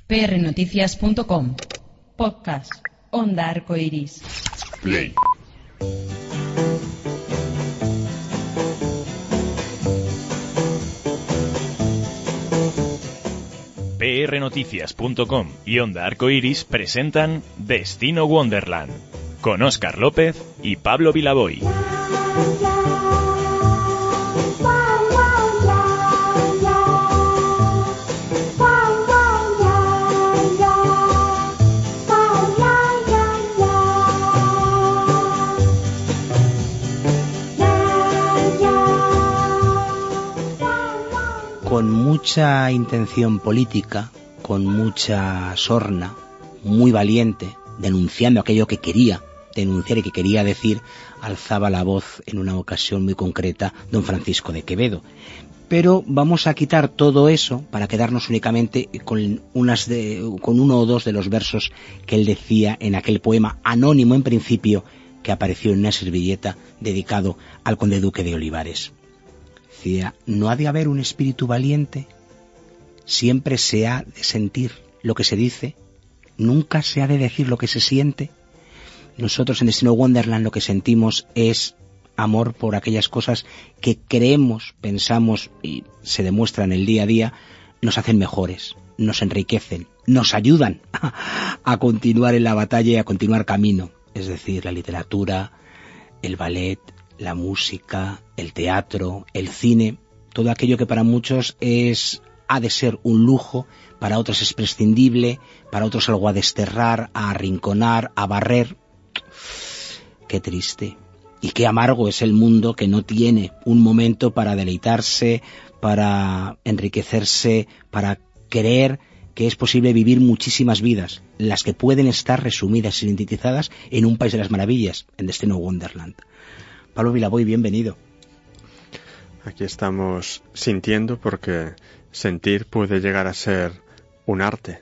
prnoticias.com. Podcast Onda Arcoiris. Play. prnoticias.com y Onda Arcoiris presentan Destino Wonderland con Óscar López y Pablo Vilaboy. Con mucha intención política, con mucha sorna, muy valiente, denunciando aquello que quería denunciar y que quería decir, alzaba la voz en una ocasión muy concreta don Francisco de Quevedo. Pero vamos a quitar todo eso para quedarnos únicamente con uno o dos de los versos que él decía en aquel poema anónimo en principio que apareció en una servilleta dedicado al conde duque de Olivares. Decía: no ha de haber un espíritu valiente, siempre se ha de sentir lo que se dice, nunca se ha de decir lo que se siente. Nosotros en Destino Wonderland lo que sentimos es amor por aquellas cosas que creemos, pensamos y se demuestran el día a día, nos hacen mejores, nos enriquecen, nos ayudan a continuar en la batalla y a continuar camino. Es decir, la literatura, el ballet, la música, el teatro, el cine, todo aquello que para muchos ha de ser un lujo, para otros es prescindible, para otros algo a desterrar, a arrinconar, a barrer. Qué triste y qué amargo es el mundo que no tiene un momento para deleitarse, para enriquecerse, para creer que es posible vivir muchísimas vidas, las que pueden estar resumidas y sintetizadas en un país de las maravillas, en Destino Wonderland. Pablo Vilaboy, bienvenido. Aquí estamos sintiendo, porque sentir puede llegar a ser un arte.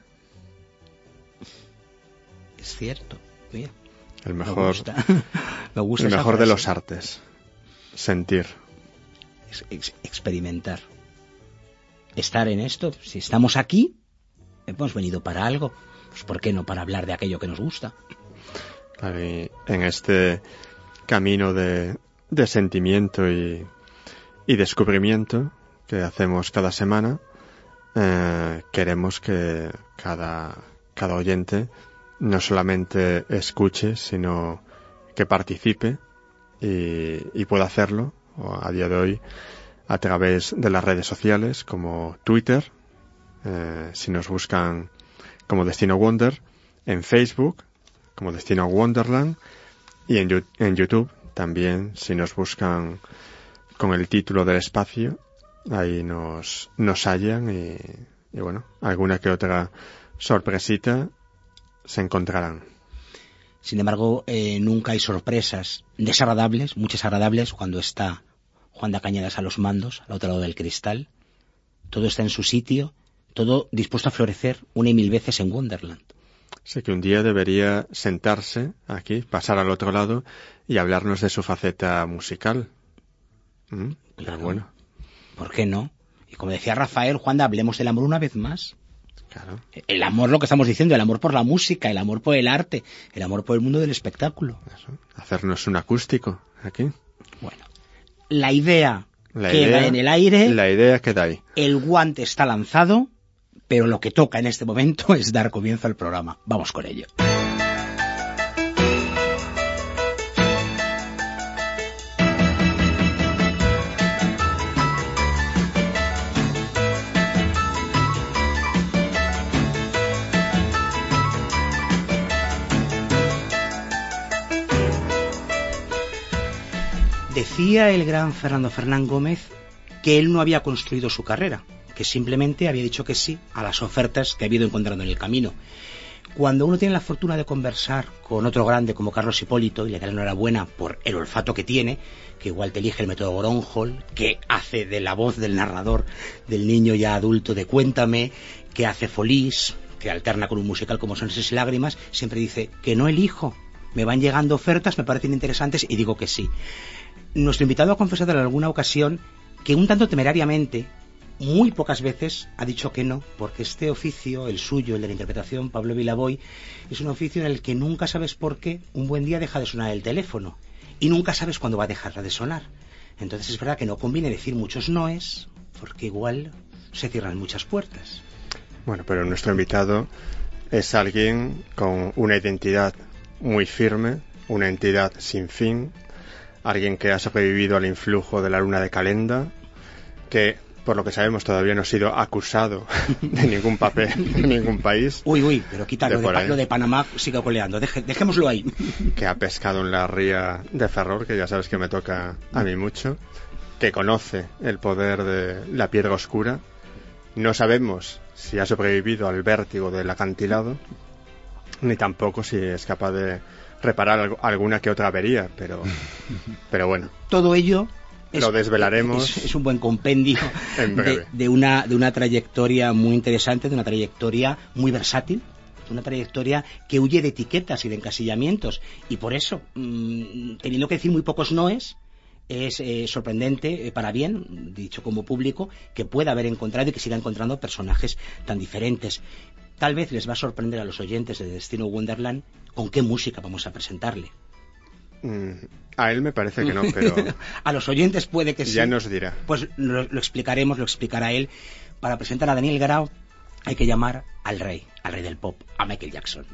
Es cierto, mira. El mejor, me gusta el mejor de los artes, sentir. Experimentar. Estar en esto, si estamos aquí, hemos venido para algo, pues ¿por qué no para hablar de aquello que nos gusta? En este camino de sentimiento y descubrimiento que hacemos cada semana, queremos que cada oyente no solamente escuche, sino que participe y pueda hacerlo a día de hoy a través de las redes sociales como Twitter, si nos buscan como Destino Wonder, en Facebook como Destino Wonderland y en YouTube también, si nos buscan con el título del espacio, ahí nos hallan y bueno, alguna que otra sorpresita se encontrarán. Sin embargo, nunca hay sorpresas desagradables, muchas agradables, cuando está Juan de Cañadas a los mandos, al otro lado del cristal. Todo está en su sitio, todo dispuesto a florecer una y mil veces en Wonderland. Sé que un día debería sentarse aquí, pasar al otro lado y hablarnos de su faceta musical. Claro. Pero bueno. ¿Por qué no? Y como decía Rafael, Juanda, hablemos del amor una vez más. Claro. El amor, lo que estamos diciendo, el amor por la música, el amor por el arte, el amor por el mundo del espectáculo. Eso. Hacernos un acústico aquí. Bueno, la idea queda en el aire. La idea queda ahí. El guante está lanzado, pero lo que toca en este momento es dar comienzo al programa. Vamos con ello. Decía el gran Fernando Fernán Gómez que él no había construido su carrera, que simplemente había dicho que sí a las ofertas que había ido encontrando en el camino. Cuando uno tiene la fortuna de conversar con otro grande como Carlos Hipólito y le da la enhorabuena por el olfato que tiene, que igual te elige el método Gronholm, que hace de la voz del narrador del niño ya adulto de Cuéntame, que hace Folís, que alterna con un musical como Sonrisas y Lágrimas, siempre dice que no elijo, me van llegando ofertas, me parecen interesantes y digo que sí. Nuestro invitado ha confesado en alguna ocasión que un tanto temerariamente muy pocas veces ha dicho que no, porque este oficio, el suyo, el de la interpretación, Pablo Vilaboy, es un oficio en el que nunca sabes por qué un buen día deja de sonar el teléfono y nunca sabes cuándo va a dejar de sonar. Entonces es verdad que no conviene decir muchos noes, porque igual se cierran muchas puertas. Bueno, pero nuestro invitado es alguien con una identidad muy firme, una entidad sin fin, alguien que ha sobrevivido al influjo de la luna de Calenda, que por lo que sabemos todavía no ha sido acusado de ningún papel en ningún país. Uy, pero quítalo, lo de Panamá sigue coleando, dejémoslo ahí. Que ha pescado en la ría de Ferrol, que ya sabes que me toca a mí mucho, que conoce el poder de la piedra oscura. No sabemos si ha sobrevivido al vértigo del acantilado, ni tampoco si es capaz de reparar alguna que otra avería, pero bueno. Todo ello lo desvelaremos. Es un buen compendio de una trayectoria muy interesante, de una trayectoria muy versátil, de una trayectoria que huye de etiquetas y de encasillamientos. Y por eso, teniendo que decir muy pocos noes, es sorprendente, para bien, dicho como público, que pueda haber encontrado y que siga encontrando personajes tan diferentes. Tal vez les va a sorprender a los oyentes de Destino Wonderland con qué música vamos a presentarle. A él me parece que no, pero a los oyentes puede que sí. Ya nos dirá. Pues lo explicaremos, lo explicará él. Para presentar a Daniel Grau hay que llamar al rey del pop, a Michael Jackson.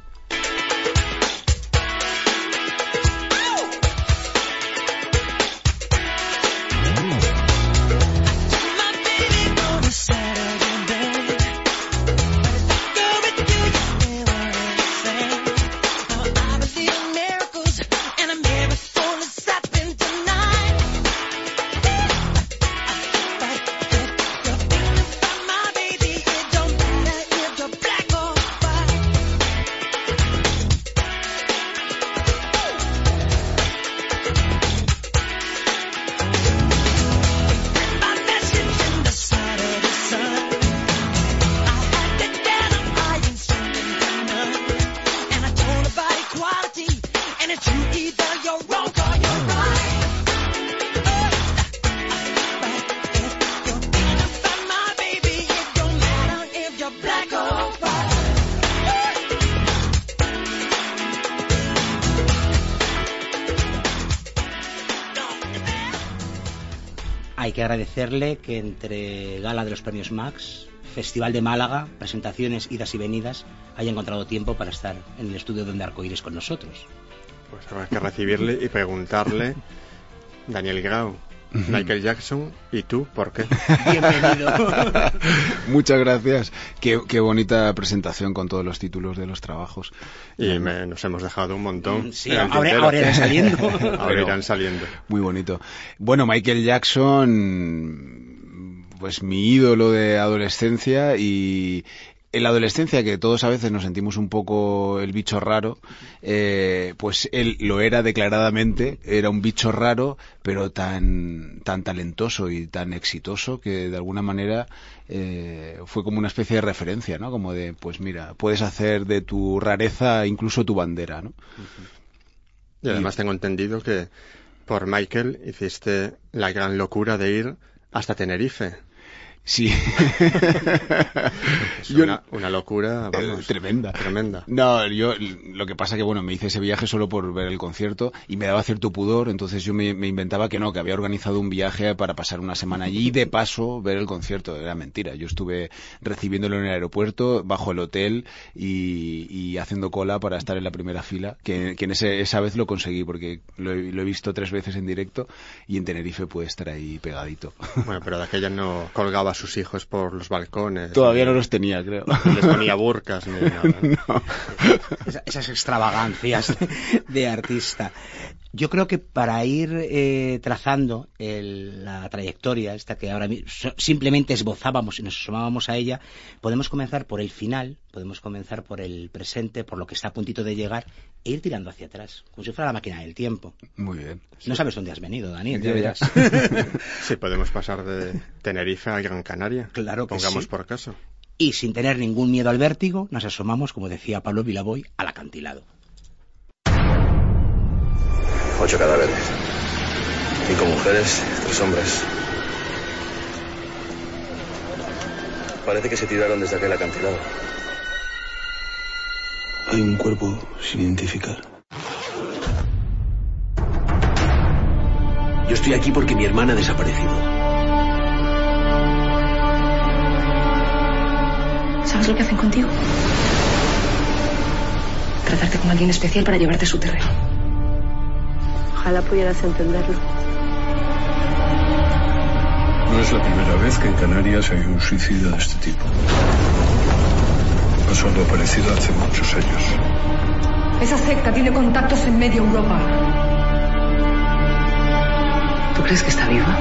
Hay que agradecerle que entre Gala de los Premios Max, Festival de Málaga, presentaciones, idas y venidas, haya encontrado tiempo para estar en el estudio de Onda Arcoíris con nosotros. Pues habrá que recibirle y preguntarle, Daniel Grau, Michael Jackson, ¿y tú por qué? Bienvenido. Muchas gracias. Qué bonita presentación con todos los títulos de los trabajos. Y nos hemos dejado un montón. Sí, ahora irán saliendo. Ahora irán saliendo. Muy bonito. Bueno, Michael Jackson, pues mi ídolo de adolescencia, y en la adolescencia, que todos a veces nos sentimos un poco el bicho raro, pues él lo era declaradamente, era un bicho raro, pero tan talentoso y tan exitoso que de alguna manera fue como una especie de referencia, ¿no? Como de, pues mira, puedes hacer de tu rareza incluso tu bandera, ¿no? Y además tengo entendido que por Michael hiciste la gran locura de ir hasta Tenerife. Sí. Es una locura, vamos. Tremenda. No, yo lo que pasa que, bueno, me hice ese viaje solo por ver el concierto y me daba cierto pudor, entonces yo me inventaba que había organizado un viaje para pasar una semana allí y de paso ver el concierto. Era mentira. Yo estuve recibiéndolo en el aeropuerto, bajo el hotel y haciendo cola para estar en la primera fila, que en esa vez lo conseguí porque lo he visto 3 veces en directo y en Tenerife pude estar ahí pegadito. Bueno, pero de aquella no colgaba a sus hijos por los balcones. Todavía no los tenía, creo. No les ponía burkas ni nada. No. Esas extravagancias de artista. Yo creo que para ir trazando la trayectoria esta que ahora simplemente esbozábamos y nos asomábamos a ella, podemos comenzar por el final, podemos comenzar por el presente, por lo que está a puntito de llegar, e ir tirando hacia atrás, como si fuera la máquina del tiempo. Muy bien. No sabes dónde has venido, Daniel, ya verás. Sí, podemos pasar de Tenerife a Gran Canaria. Claro que pongamos sí. Por caso. Y sin tener ningún miedo al vértigo, nos asomamos, como decía Pablo Vilaboy, al acantilado. 8 cadáveres. 5 mujeres, 3 hombres. Parece que se tiraron desde aquel acantilado. Hay un cuerpo sin identificar. Yo estoy aquí porque mi hermana ha desaparecido. ¿Sabes lo que hacen contigo? Tratarte como alguien especial para llevarte a su terreno. Ojalá pudieras entenderlo. No es la primera vez que en Canarias hay un suicidio de este tipo. Pasó algo parecido hace muchos años. Esa secta tiene contactos en media Europa. ¿Tú crees que está viva?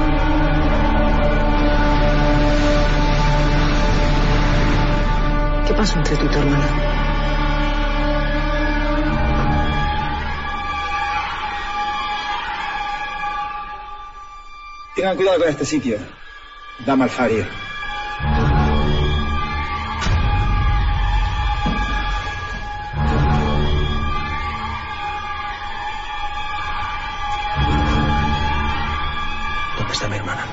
¿Qué pasó entre tú y tu hermana? Tengan cuidado con este sitio. Da malfario. ¿Dónde está mi hermana?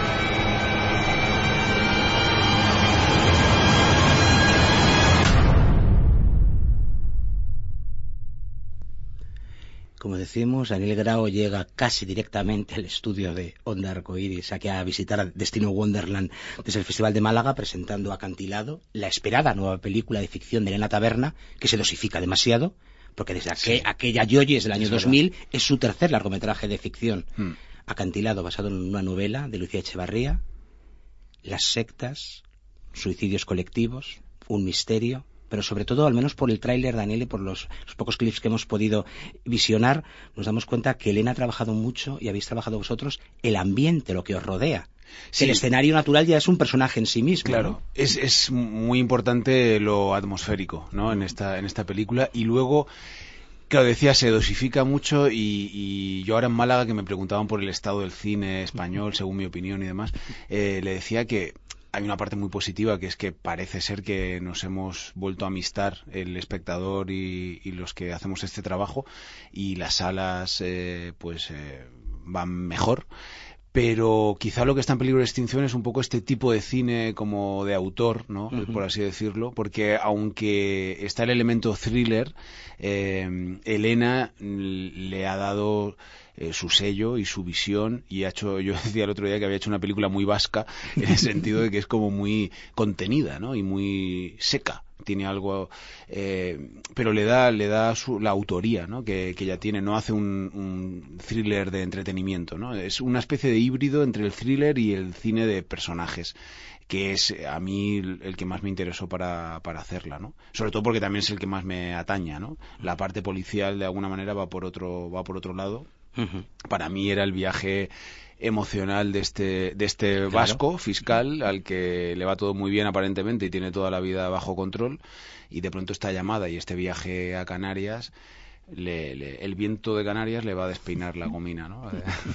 Como decimos, Daniel Grao llega casi directamente al estudio de Onda Arcoiris, aquí a visitar a Destino Wonderland desde el Festival de Málaga, presentando Acantilado, la esperada nueva película de ficción de Elena Taberna, que se dosifica demasiado, porque desde aquella Yoyes del año 2000 es su tercer largometraje de ficción. Acantilado, basado en una novela de Lucía Echevarría, las sectas, suicidios colectivos, un misterio, pero sobre todo, al menos por el tráiler, Daniel, y por los pocos clips que hemos podido visionar, nos damos cuenta que Elena ha trabajado mucho, y habéis trabajado vosotros, el ambiente, lo que os rodea. Sí. El escenario natural ya es un personaje en sí mismo. Claro, ¿no? es muy importante lo atmosférico, ¿no? en esta película. Y luego, claro, decía, se dosifica mucho, y yo ahora en Málaga, que me preguntaban por el estado del cine español, según mi opinión y demás, le decía que hay una parte muy positiva, que es que parece ser que nos hemos vuelto a amistar el espectador y los que hacemos este trabajo, y las salas van mejor. Pero quizá lo que está en peligro de extinción es un poco este tipo de cine como de autor, ¿no? Por así decirlo, porque aunque está el elemento thriller, Elena le ha dado su sello y su visión, y yo decía el otro día que había hecho una película muy vasca, en el sentido de que es como muy contenida, ¿no? Y muy seca. Tiene algo, pero le da la autoría, ¿no? que ella tiene. No hace un thriller de entretenimiento, ¿no? Es una especie de híbrido entre el thriller y el cine de personajes, que es a mí el que más me interesó para hacerla, ¿no? Sobre todo porque también es el que más me ataña, ¿no? La parte policial de alguna manera va por otro lado. Para mí era el viaje emocional de este vasco fiscal, al que le va todo muy bien aparentemente y tiene toda la vida bajo control, y de pronto esta llamada y este viaje a Canarias, el viento de Canarias le va a despeinar la gomina, ¿no?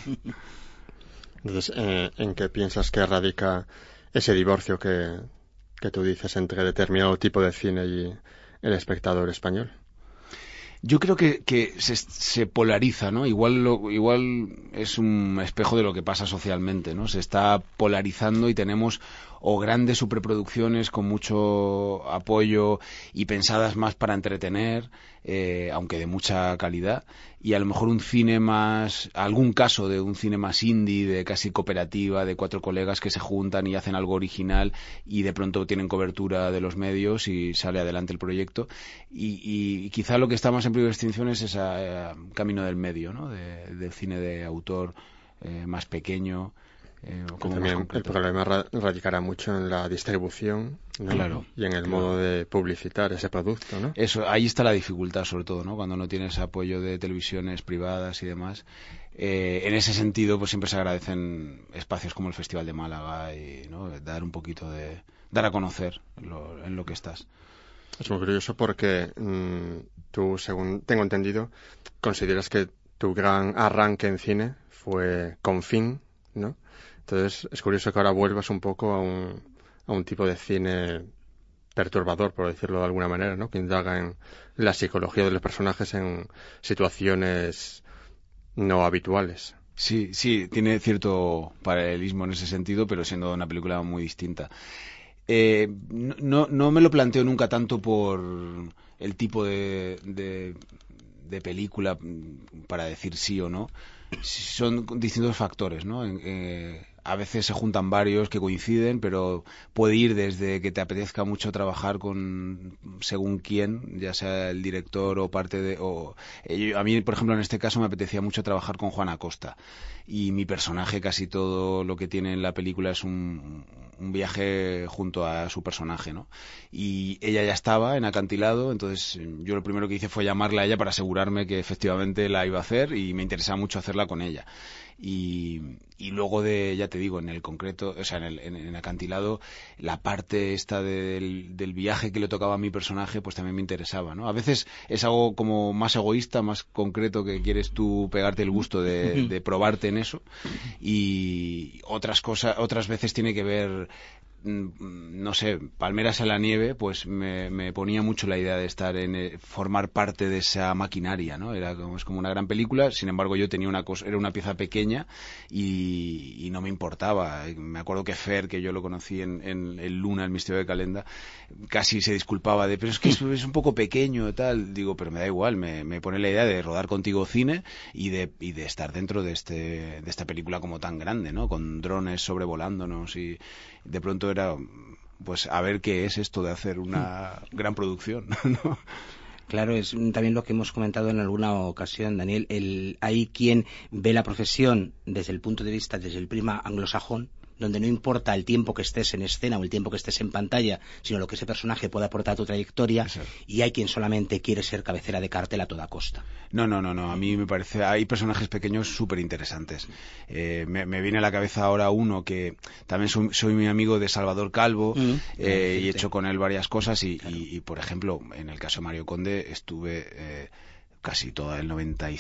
Entonces, ¿en qué piensas que radica ese divorcio que tú dices entre determinado tipo de cine y el espectador español? Yo creo que se polariza, ¿no? Igual es un espejo de lo que pasa socialmente, ¿no? Se está polarizando y tenemos o grandes superproducciones con mucho apoyo y pensadas más para entretener, aunque de mucha calidad, y a lo mejor algún caso de un cine más indie, de casi cooperativa, de 4 colegas que se juntan y hacen algo original y de pronto tienen cobertura de los medios y sale adelante el proyecto, y quizá lo que está más en peligro de extinción es ese camino del medio, ¿no? Del cine de autor más pequeño. También el problema radicará mucho en la distribución, ¿no? Claro, y en el modo de publicitar ese producto, ¿no? Eso, ahí está la dificultad, sobre todo, ¿no? Cuando no tienes apoyo de televisiones privadas y demás. En ese sentido, pues siempre se agradecen espacios como el Festival de Málaga, y, ¿no? Dar un poquito dar a conocer en lo que estás. Es muy curioso porque tú, según tengo entendido, consideras que tu gran arranque en cine fue Confín, ¿no? Entonces es curioso que ahora vuelvas un poco a un tipo de cine perturbador, por decirlo de alguna manera, ¿no? Que indaga en la psicología de los personajes en situaciones no habituales. Sí, tiene cierto paralelismo en ese sentido, pero siendo una película muy distinta. no me lo planteo nunca tanto por el tipo de película para decir sí o no. Son distintos factores, ¿no? A veces se juntan varios que coinciden, pero puede ir desde que te apetezca mucho trabajar con según quién, ya sea el director o parte de... a mí, por ejemplo, en este caso me apetecía mucho trabajar con Juan Acosta. Y mi personaje, casi todo lo que tiene en la película es un viaje junto a su personaje, ¿no? Y ella ya estaba en Acantilado, entonces yo lo primero que hice fue llamarla a ella para asegurarme que efectivamente la iba a hacer y me interesaba mucho hacerla con ella. Y luego ya te digo, en el concreto, o sea, en Acantilado, la parte esta del viaje que le tocaba a mi personaje, pues también me interesaba, ¿no? A veces es algo como más egoísta, más concreto, que quieres tú pegarte el gusto de probarte en eso, y otras veces tiene que ver, no sé, Palmeras en la nieve, pues me ponía mucho la idea de estar formar parte de esa maquinaria, ¿no? Es como una gran película, sin embargo yo tenía era una pieza pequeña y no me importaba. Me acuerdo que Fer, que yo lo conocí en el Luna, el misterio de Calenda, casi se disculpaba pero es que es un poco pequeño y tal. Digo, pero me da igual, me pone la idea de rodar contigo cine y de estar dentro de esta película como tan grande, ¿no? Con drones sobrevolándonos, y de pronto era, pues, a ver qué es esto de hacer una gran producción, ¿no? Claro, es también lo que hemos comentado en alguna ocasión, Daniel. Hay quien ve la profesión desde el punto de vista, desde el prisma anglosajón, donde no importa el tiempo que estés en escena o el tiempo que estés en pantalla, sino lo que ese personaje puede aportar a tu trayectoria. Exacto. Y hay quien solamente quiere ser cabecera de cartel a toda costa. No. A mí me parece, hay personajes pequeños súper interesantes. Me viene a la cabeza ahora uno que también soy muy amigo de Salvador Calvo, y he hecho con él varias cosas y, por ejemplo, en el caso de Mario Conde estuve... casi todo el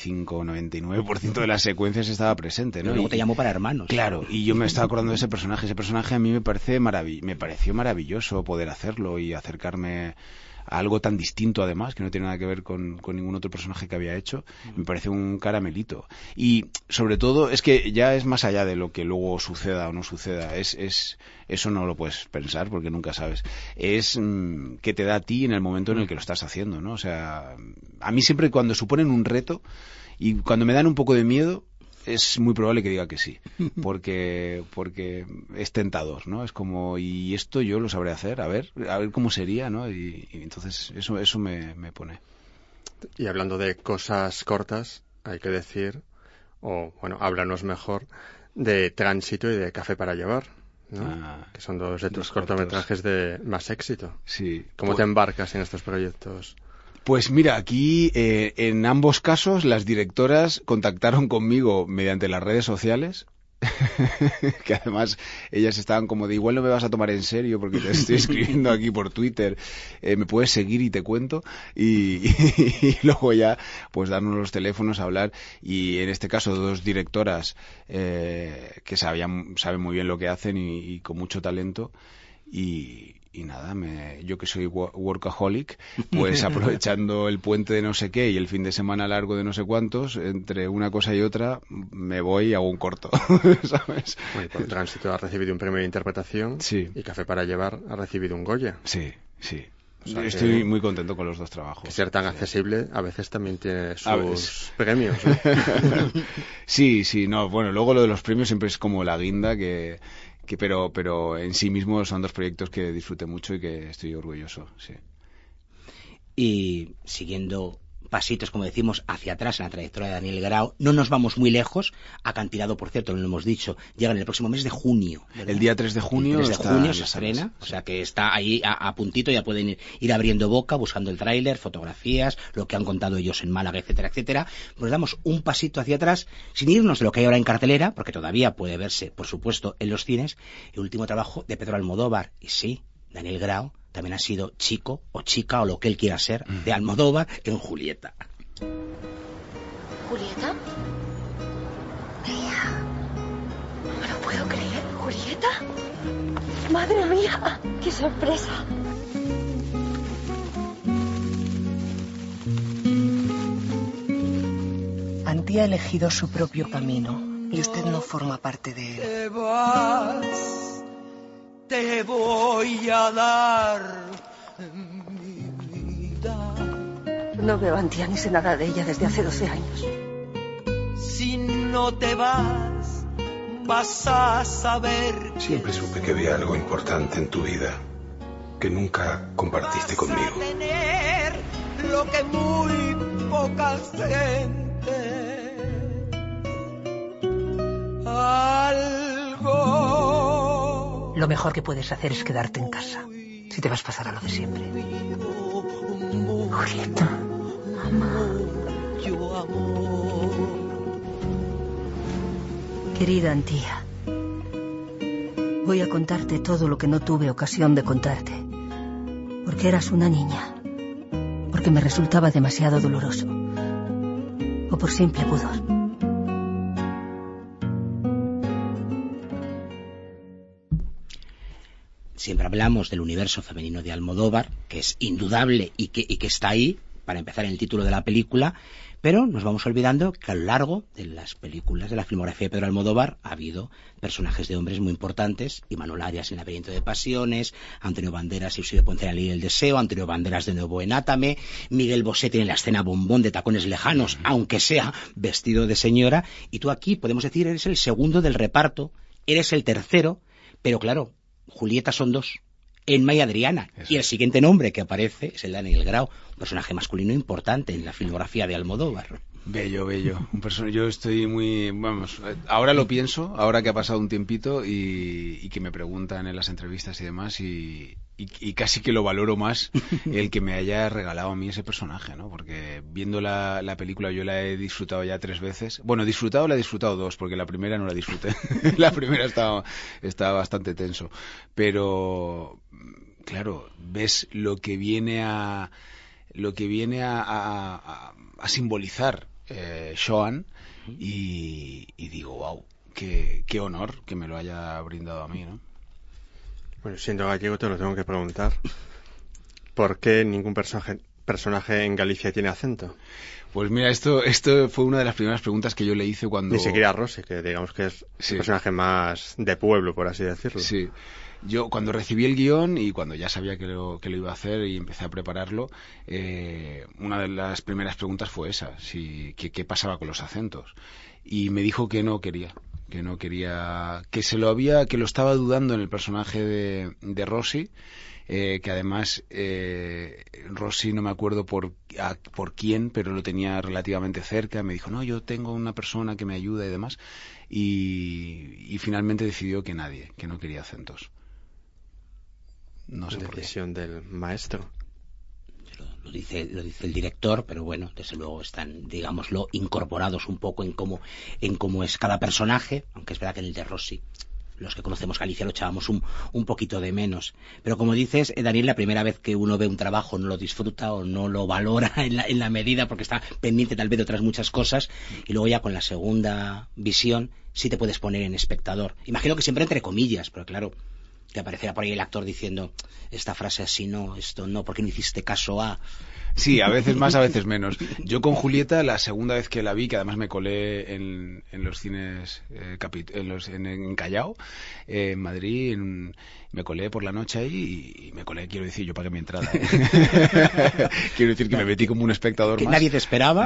95-99% de las secuencias estaba presente, ¿no? Luego te llamo para Hermanos. Claro, y yo me estaba acordando de ese personaje. Ese personaje a mí me pareció maravilloso poder hacerlo y acercarme a algo tan distinto, además, que no tiene nada que ver con ningún otro personaje que había hecho. Me parece un caramelito. Y, sobre todo, es que ya es más allá de lo que luego suceda o no suceda. Eso no lo puedes pensar porque nunca sabes. Es que te da a ti en el momento en el que lo estás haciendo, ¿no? O sea, a mí siempre cuando suponen un reto y cuando me dan un poco de miedo, es muy probable que diga que sí, porque es tentador, ¿no? Es como, y esto yo lo sabré hacer, a ver cómo sería, ¿no? Y entonces eso me pone. Y hablando de cosas cortas, hay que decir, háblanos mejor de Tránsito y de Café para llevar, ¿no? Que son dos de tus cortometrajes de más éxito. Sí. ¿Cómo te embarcas en estos proyectos? Pues mira, aquí en ambos casos las directoras contactaron conmigo mediante las redes sociales, que además ellas estaban como de igual no me vas a tomar en serio porque te estoy escribiendo aquí por Twitter, me puedes seguir y te cuento, y luego ya pues darnos los teléfonos a hablar, y en este caso dos directoras que saben muy bien lo que hacen y con mucho talento. Y nada, yo que soy workaholic, pues aprovechando el puente de no sé qué y el fin de semana largo de no sé cuántos, entre una cosa y otra, me voy y hago un corto, ¿sabes? Bueno, por Tránsito ha recibido un premio de interpretación, sí. Y Café para llevar ha recibido un Goya. Sí. O sea, estoy muy contento con los dos trabajos. Que ser tan accesible a veces también tiene sus premios, ¿no? Sí, no, bueno, luego lo de los premios siempre es como la guinda pero en sí mismo son dos proyectos que disfruté mucho y que estoy orgulloso, sí. Y siguiendo pasitos, como decimos, hacia atrás en la trayectoria de Daniel Grau, no nos vamos muy lejos. Acantilado, por cierto, lo hemos dicho, llega en el próximo mes de junio, ¿verdad? El día 3 de junio. El 3 de junio se estrena, o sea que está ahí a puntito, ya pueden ir abriendo boca, buscando el tráiler, fotografías, lo que han contado ellos en Málaga, etcétera, etcétera. Pues damos un pasito hacia atrás, sin irnos de lo que hay ahora en cartelera, porque todavía puede verse, por supuesto, en los cines, el último trabajo de Pedro Almodóvar. Y sí, Daniel Grau también ha sido chico o chica o lo que él quiera ser de Almodóvar en Julieta. ¿Julieta? Tía, no me lo puedo creer. ¿Julieta? ¡Madre mía! ¡Qué sorpresa! Antía ha elegido su propio camino y usted no forma parte de él. te voy a dar mi vida. No veo a Antía ni sé nada de ella desde hace 12 años. Si no te vas a saber. Siempre supe que había algo importante en tu vida que nunca compartiste conmigo. Vas a tener lo que muy poca gente. Algo. Lo mejor que puedes hacer es quedarte en casa. Si te vas a pasar a lo de siempre. Julieta. Mamá. Yo amor. Querida Antía, voy a contarte todo lo que no tuve ocasión de contarte. Porque eras una niña. Porque me resultaba demasiado doloroso. O por simple pudor. Siempre hablamos del universo femenino de Almodóvar, que es indudable y que está ahí, para empezar en el título de la película, pero nos vamos olvidando que a lo largo de las películas de la filmografía de Pedro Almodóvar ha habido personajes de hombres muy importantes: Imanol Arias en El laberinto de pasiones, Antonio Banderas y Eusebio Ponce en La ley del deseo, Antonio Banderas de nuevo en Átame, Miguel Bosé en la escena bombón de Tacones lejanos, aunque sea vestido de señora, y tú aquí podemos decir eres el segundo del reparto, eres el tercero, pero claro, Julieta son dos, Emma y Adriana. Eso. Y el siguiente nombre que aparece es el de Daniel Grau, un personaje masculino importante en la filmografía de Almodóvar. Bello, bello. Yo estoy muy... Vamos, ahora lo pienso, ahora que ha pasado un tiempito y que me preguntan en las entrevistas y demás, y casi que lo valoro más el que me haya regalado a mí ese personaje, ¿no? Porque viendo la película yo la he disfrutado ya 3 veces. Bueno, la he disfrutado 2, porque la primera no la disfruté. La primera estaba bastante tenso. Pero, claro, ves lo que viene a simbolizar Xoán y digo, wow, qué honor que me lo haya brindado a mí, ¿no? Bueno, siendo gallego te lo tengo que preguntar. ¿Por qué ningún personaje en Galicia tiene acento? Pues mira, esto fue una de las primeras preguntas que yo le hice cuando... Ni siquiera Rossi, que digamos que es el personaje más de pueblo, por así decirlo. Sí. Yo cuando recibí el guión y cuando ya sabía que lo iba a hacer y empecé a prepararlo, una de las primeras preguntas fue esa, qué pasaba con los acentos. Y me dijo que no quería, que lo estaba dudando en el personaje de Rossi, que además Rossi no me acuerdo por quién, pero lo tenía relativamente cerca. Me dijo, no, yo tengo una persona que me ayuda y demás, y finalmente decidió que no quería acentos. No sé por qué. Decisión del maestro. Lo dice el director, pero bueno, desde luego están, digámoslo, incorporados un poco en cómo es cada personaje, aunque es verdad que en el de Rossi los que conocemos Galicia lo echábamos un poquito de menos. Pero como dices, Daniel, la primera vez que uno ve un trabajo no lo disfruta o no lo valora en la medida, porque está pendiente tal vez de otras muchas cosas, y luego ya con la segunda visión sí te puedes poner en espectador. Imagino que siempre entre comillas, pero claro, te aparecerá por ahí el actor diciendo esta frase así no, esto no, ¿por qué no hiciste caso a...? Sí, a veces más, a veces menos. Yo con Julieta, la segunda vez que la vi, que además me colé en los cines en Callao, en Madrid, me colé por la noche ahí y me colé, quiero decir, yo pagué mi entrada. Quiero decir que me metí como un espectador que más. Nadie te esperaba.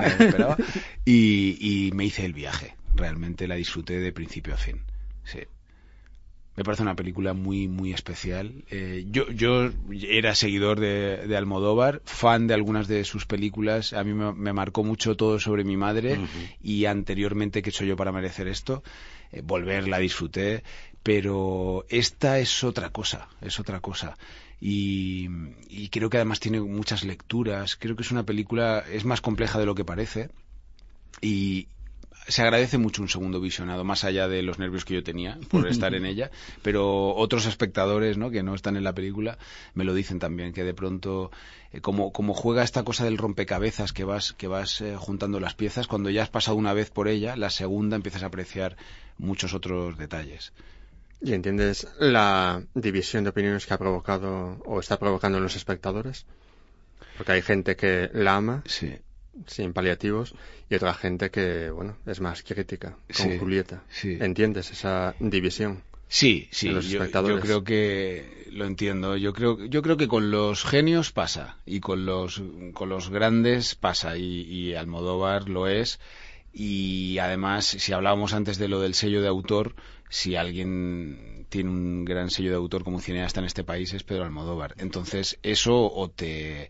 Y me hice el viaje. Realmente la disfruté de principio a fin. Sí. Me parece una película muy, muy especial. Yo era seguidor de Almodóvar, fan de algunas de sus películas. A mí me marcó mucho Todo sobre mi madre, y anteriormente ¿Qué soy yo para merecer esto? Volver la disfruté, pero esta es otra cosa. Y creo que además tiene muchas lecturas. Creo que es una película, es más compleja de lo que parece, y se agradece mucho un segundo visionado, más allá de los nervios que yo tenía por estar en ella, pero otros espectadores, ¿no?, que no están en la película me lo dicen también, que de pronto como juega esta cosa del rompecabezas, que vas juntando las piezas, cuando ya has pasado una vez por ella, la segunda empiezas a apreciar muchos otros detalles. ¿Y entiendes la división de opiniones que ha provocado o está provocando en los espectadores? Porque hay gente que la ama, sí, sin paliativos, y otra gente que, bueno, es más crítica, con Julieta. Sí. ¿Entiendes esa división? Sí, en los espectadores. Yo creo que lo entiendo. Yo creo que con los genios pasa y con los grandes pasa y Almodóvar lo es. Y además, si hablábamos antes de lo del sello de autor, si alguien tiene un gran sello de autor como cineasta en este país es Pedro Almodóvar. Entonces eso o te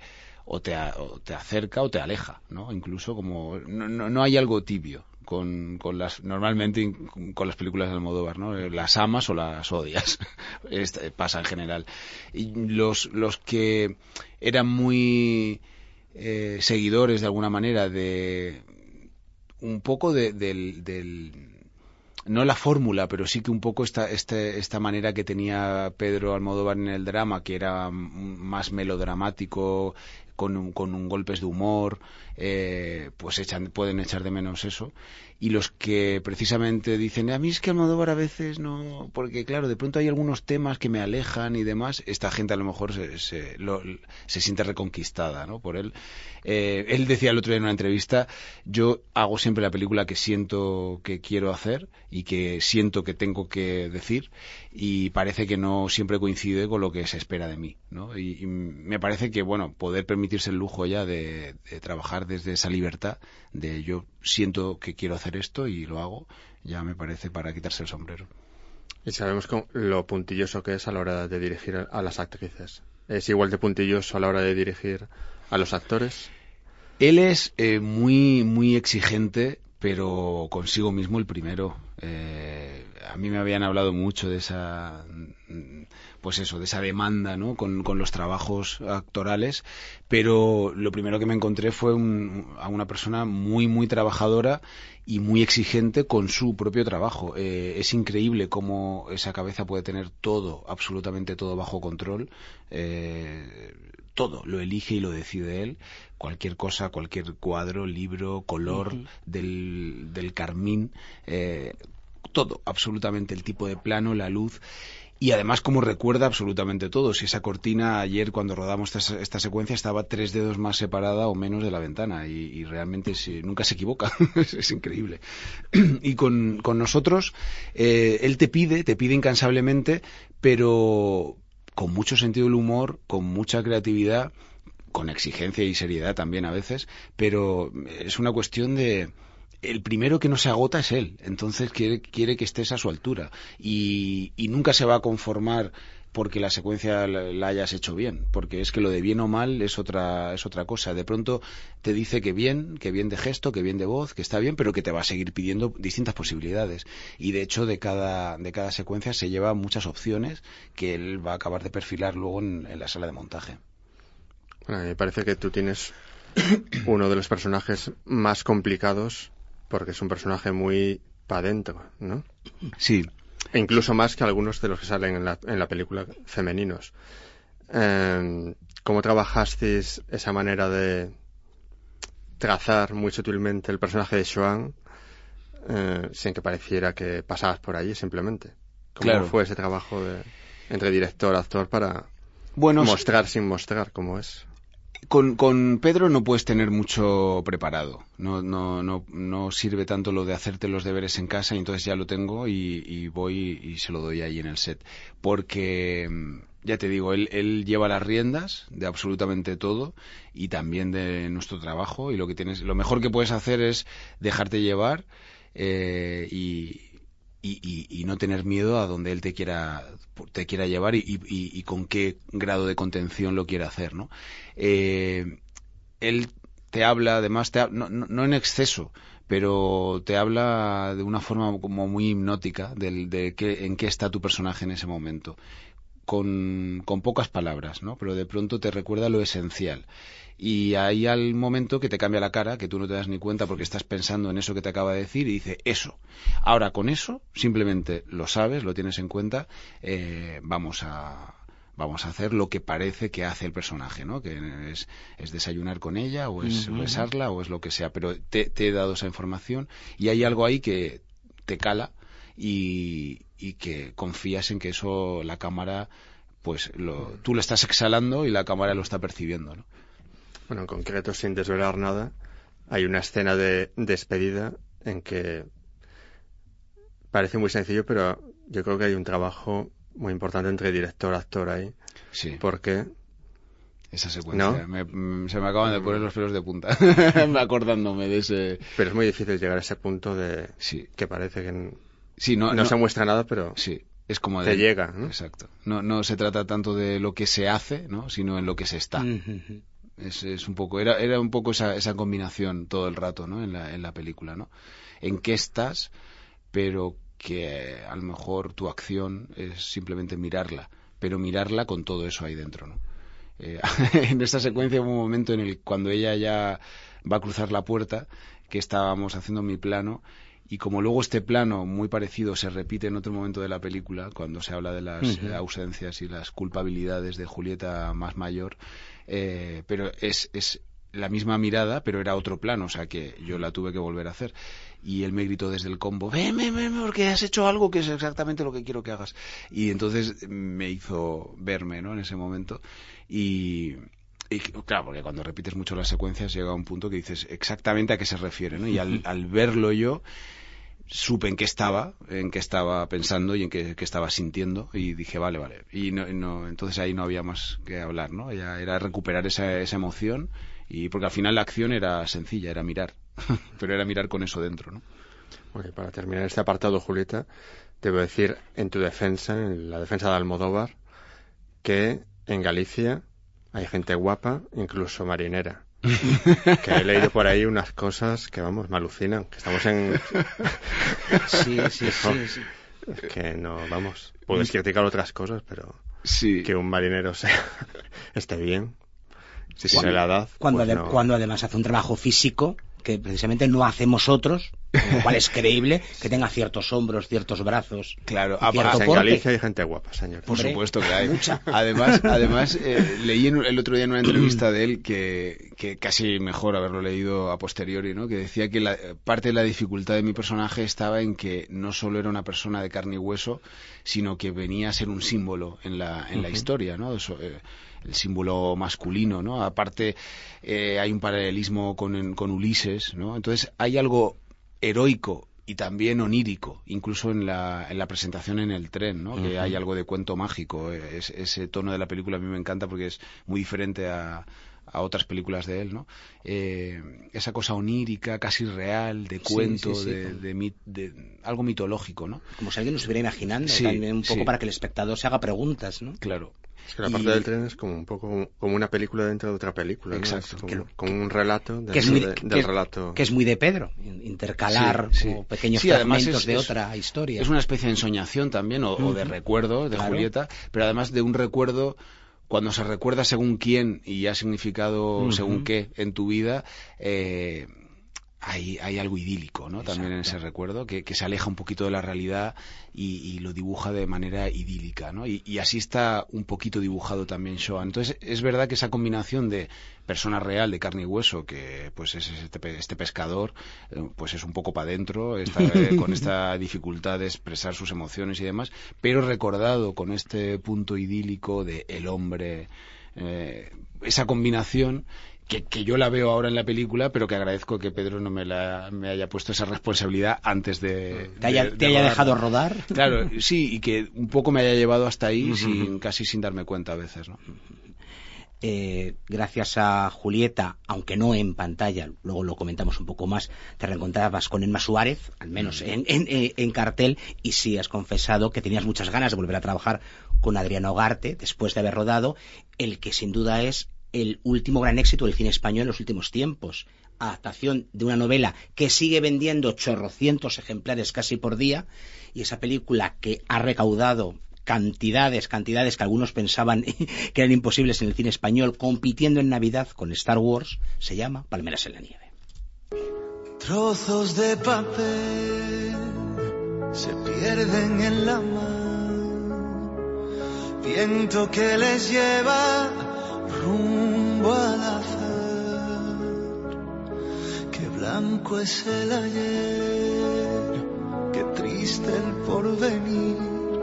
acerca o te aleja, ¿no? Incluso como no hay algo tibio normalmente con las películas de Almodóvar, ¿no? Las amas o las odias. Pasa en general. Y los que eran muy seguidores de alguna manera de un poco del no la fórmula, pero sí que un poco esta manera que tenía Pedro Almodóvar en el drama, que era más melodramático, con golpes de humor, pues pueden echar de menos eso. Y los que precisamente dicen, a mí es que Almodóvar a veces no, porque claro, de pronto hay algunos temas que me alejan y demás, esta gente a lo mejor se siente reconquistada, ¿no? Por él. Él decía el otro día en una entrevista, yo hago siempre la película que siento que quiero hacer y que siento que tengo que decir, y parece que no siempre coincide con lo que se espera de mí, ¿no? Y me parece que, bueno, poder permitirse el lujo ya de trabajar desde esa libertad de yo siento que quiero hacer esto y lo hago, ya me parece para quitarse el sombrero. Y sabemos lo puntilloso que es a la hora de dirigir a las actrices. ¿Es igual de puntilloso a la hora de dirigir a los actores? Él es muy, muy exigente, pero consigo mismo el primero. A mí me habían hablado mucho de esa, pues eso, de esa demanda, ¿no? con los trabajos actorales, pero lo primero que me encontré fue a una persona muy, muy trabajadora y muy exigente con su propio trabajo. Es increíble cómo esa cabeza puede tener todo, absolutamente todo bajo control. Todo lo elige y lo decide él, cualquier cosa, cualquier cuadro, libro, color del carmín, todo, absolutamente, el tipo de plano, la luz, y además como recuerda absolutamente todo. Si esa cortina ayer cuando rodamos esta secuencia estaba 3 dedos más separada o menos de la ventana, y realmente nunca se equivoca. Es increíble. Y con nosotros él te pide incansablemente, pero con mucho sentido del humor, con mucha creatividad, con exigencia y seriedad también a veces, pero es una cuestión de el primero que no se agota es él, entonces quiere que estés a su altura y nunca se va a conformar porque la secuencia la hayas hecho bien, porque es que lo de bien o mal es otra cosa. De pronto te dice que bien de gesto, que bien de voz, que está bien, pero que te va a seguir pidiendo distintas posibilidades. Y de hecho de cada secuencia se lleva muchas opciones que él va a acabar de perfilar luego en la sala de montaje. Bueno, me parece que tú tienes uno de los personajes más complicados, porque es un personaje muy pa' dentro, ¿no? Sí. E incluso más que algunos de los que salen en la película femeninos. ¿Cómo trabajasteis esa manera de trazar muy sutilmente el personaje de Joan sin que pareciera que pasabas por allí simplemente? ¿Cómo fue ese trabajo entre director-actor para mostrar sin mostrar cómo es? Con Pedro no puedes tener mucho preparado, no sirve tanto lo de hacerte los deberes en casa y entonces ya lo tengo y voy y se lo doy ahí en el set, porque ya te digo, él lleva las riendas de absolutamente todo y también de nuestro trabajo, y lo mejor que puedes hacer es dejarte llevar y no tener miedo a donde él te quiera llevar y con qué grado de contención lo quiera hacer, ¿no? Él te habla, además, no en exceso, pero te habla de una forma como muy hipnótica en qué está tu personaje en ese momento, con pocas palabras, ¿no? Pero de pronto te recuerda lo esencial. Y ahí al momento que te cambia la cara, que tú no te das ni cuenta porque estás pensando en eso que te acaba de decir, y dice eso. Ahora con eso, simplemente lo sabes, lo tienes en cuenta, vamos a hacer lo que parece que hace el personaje, ¿no? Que es desayunar con ella, o es besarla, o es lo que sea, pero te he dado esa información y hay algo ahí que te cala y que confías en que eso la cámara, pues tú lo estás exhalando y la cámara lo está percibiendo, ¿no? Bueno, en concreto, sin desvelar nada, hay una escena de despedida en que parece muy sencillo, pero yo creo que hay un trabajo muy importante entre director-actor ahí. Sí. Porque... Esa secuencia, ¿no? Se me acaban de poner los pelos de punta, acordándome de ese... Pero es muy difícil llegar a ese punto de... Sí. Que parece que sí, no se muestra nada, pero... Sí. Es como te llega, ¿no? Exacto. No se trata tanto de lo que se hace, ¿no? Sino en lo que se está. Uh-huh. Es un poco, era un poco esa combinación todo el rato, ¿no? En la película, ¿no? En qué estás, pero que a lo mejor tu acción es simplemente mirarla, pero mirarla con todo eso ahí dentro, ¿no? En esta secuencia hubo un momento en el cuando ella ya va a cruzar la puerta, que estábamos haciendo mi plano, y como luego este plano muy parecido se repite en otro momento de la película, cuando se habla de las ausencias y las culpabilidades de Julieta más mayor, pero es la misma mirada, pero era otro plano, o sea que yo la tuve que volver a hacer. Y él me gritó desde el combo, ven, porque has hecho algo que es exactamente lo que quiero que hagas. Y entonces me hizo verme, ¿no? En ese momento. Y claro, porque cuando repites mucho las secuencias llega a un punto que dices exactamente a qué se refiere, ¿no? Y al verlo yo supe en qué estaba pensando y en qué estaba sintiendo, y dije vale. Y no, entonces ahí no había más que hablar, ¿no? Ya era recuperar esa emoción, y porque al final la acción era sencilla, era mirar, pero era mirar con eso dentro, ¿no? Bueno, y para terminar este apartado, Julieta, te voy a decir en tu defensa, en la defensa de Almodóvar, que en Galicia hay gente guapa, incluso marinera. Que he leído por ahí unas cosas que, vamos, me alucinan. Que estamos en... Sí. Que no, vamos, puedes criticar otras cosas, pero sí. Que un marinero esté bien, si tiene la edad... Cuando además hace un trabajo físico que precisamente no hacemos otros, lo cual es creíble que tenga ciertos hombros, ciertos brazos. Claro, en Galicia hay gente guapa, señor. Por supuesto que hay. Mucha. Además leí el otro día en una entrevista de él que casi mejor haberlo leído a posteriori, ¿no? Que decía que parte de la dificultad de mi personaje estaba en que no solo era una persona de carne y hueso, sino que venía a ser un símbolo en la historia, ¿no? Eso, el símbolo masculino, ¿no? Aparte hay un paralelismo con Ulises, ¿no? Entonces hay algo heroico y también onírico, incluso en la presentación en el tren, ¿no? Que hay algo de cuento mágico. Ese tono de la película a mí me encanta porque es muy diferente a otras películas de él, ¿no? Esa cosa onírica, casi real, de cuento, sí. de algo mitológico, ¿no? Como si alguien nos estuviera imaginando, también un poco para que el espectador se haga preguntas, ¿no? Claro. Es que la parte del tren es como un poco como una película dentro de otra película, ¿no? Exacto. Como un relato dentro del relato. Que es muy de Pedro, intercalar como pequeños fragmentos de otra historia. Es una especie de ensoñación también, o de recuerdo de Julieta, pero además de un recuerdo, cuando se recuerda según quién y ha significado según qué en tu vida, hay algo idílico, ¿no? También en ese recuerdo, que se aleja un poquito de la realidad y lo dibuja de manera idílica, ¿no? Y así está un poquito dibujado también Shoah. Entonces es verdad que esa combinación de persona real, de carne y hueso, que pues es este pescador, pues es un poco para adentro, con esta dificultad de expresar sus emociones y demás, pero recordado con este punto idílico de el hombre, esa combinación que yo la veo ahora en la película, pero que agradezco que Pedro no me haya puesto esa responsabilidad antes de... ¿Te haya dejado rodar? Claro, sí, y que un poco me haya llevado hasta ahí casi sin darme cuenta a veces, ¿no? Gracias a Julieta, aunque no en pantalla, luego lo comentamos un poco más, te reencontrabas con Emma Suárez, al menos en cartel, y sí has confesado que tenías muchas ganas de volver a trabajar con Adriano Ugarte después de haber rodado el que sin duda es el último gran éxito del cine español en los últimos tiempos. Adaptación de una novela que sigue vendiendo chorrocientos ejemplares casi por día, y esa película que ha recaudado cantidades que algunos pensaban que eran imposibles en el cine español, compitiendo en Navidad con Star Wars, se llama Palmeras en la nieve. Trozos de papel se pierden en la mar, viento que les lleva rumbo al azar, qué blanco es el ayer, qué triste el porvenir,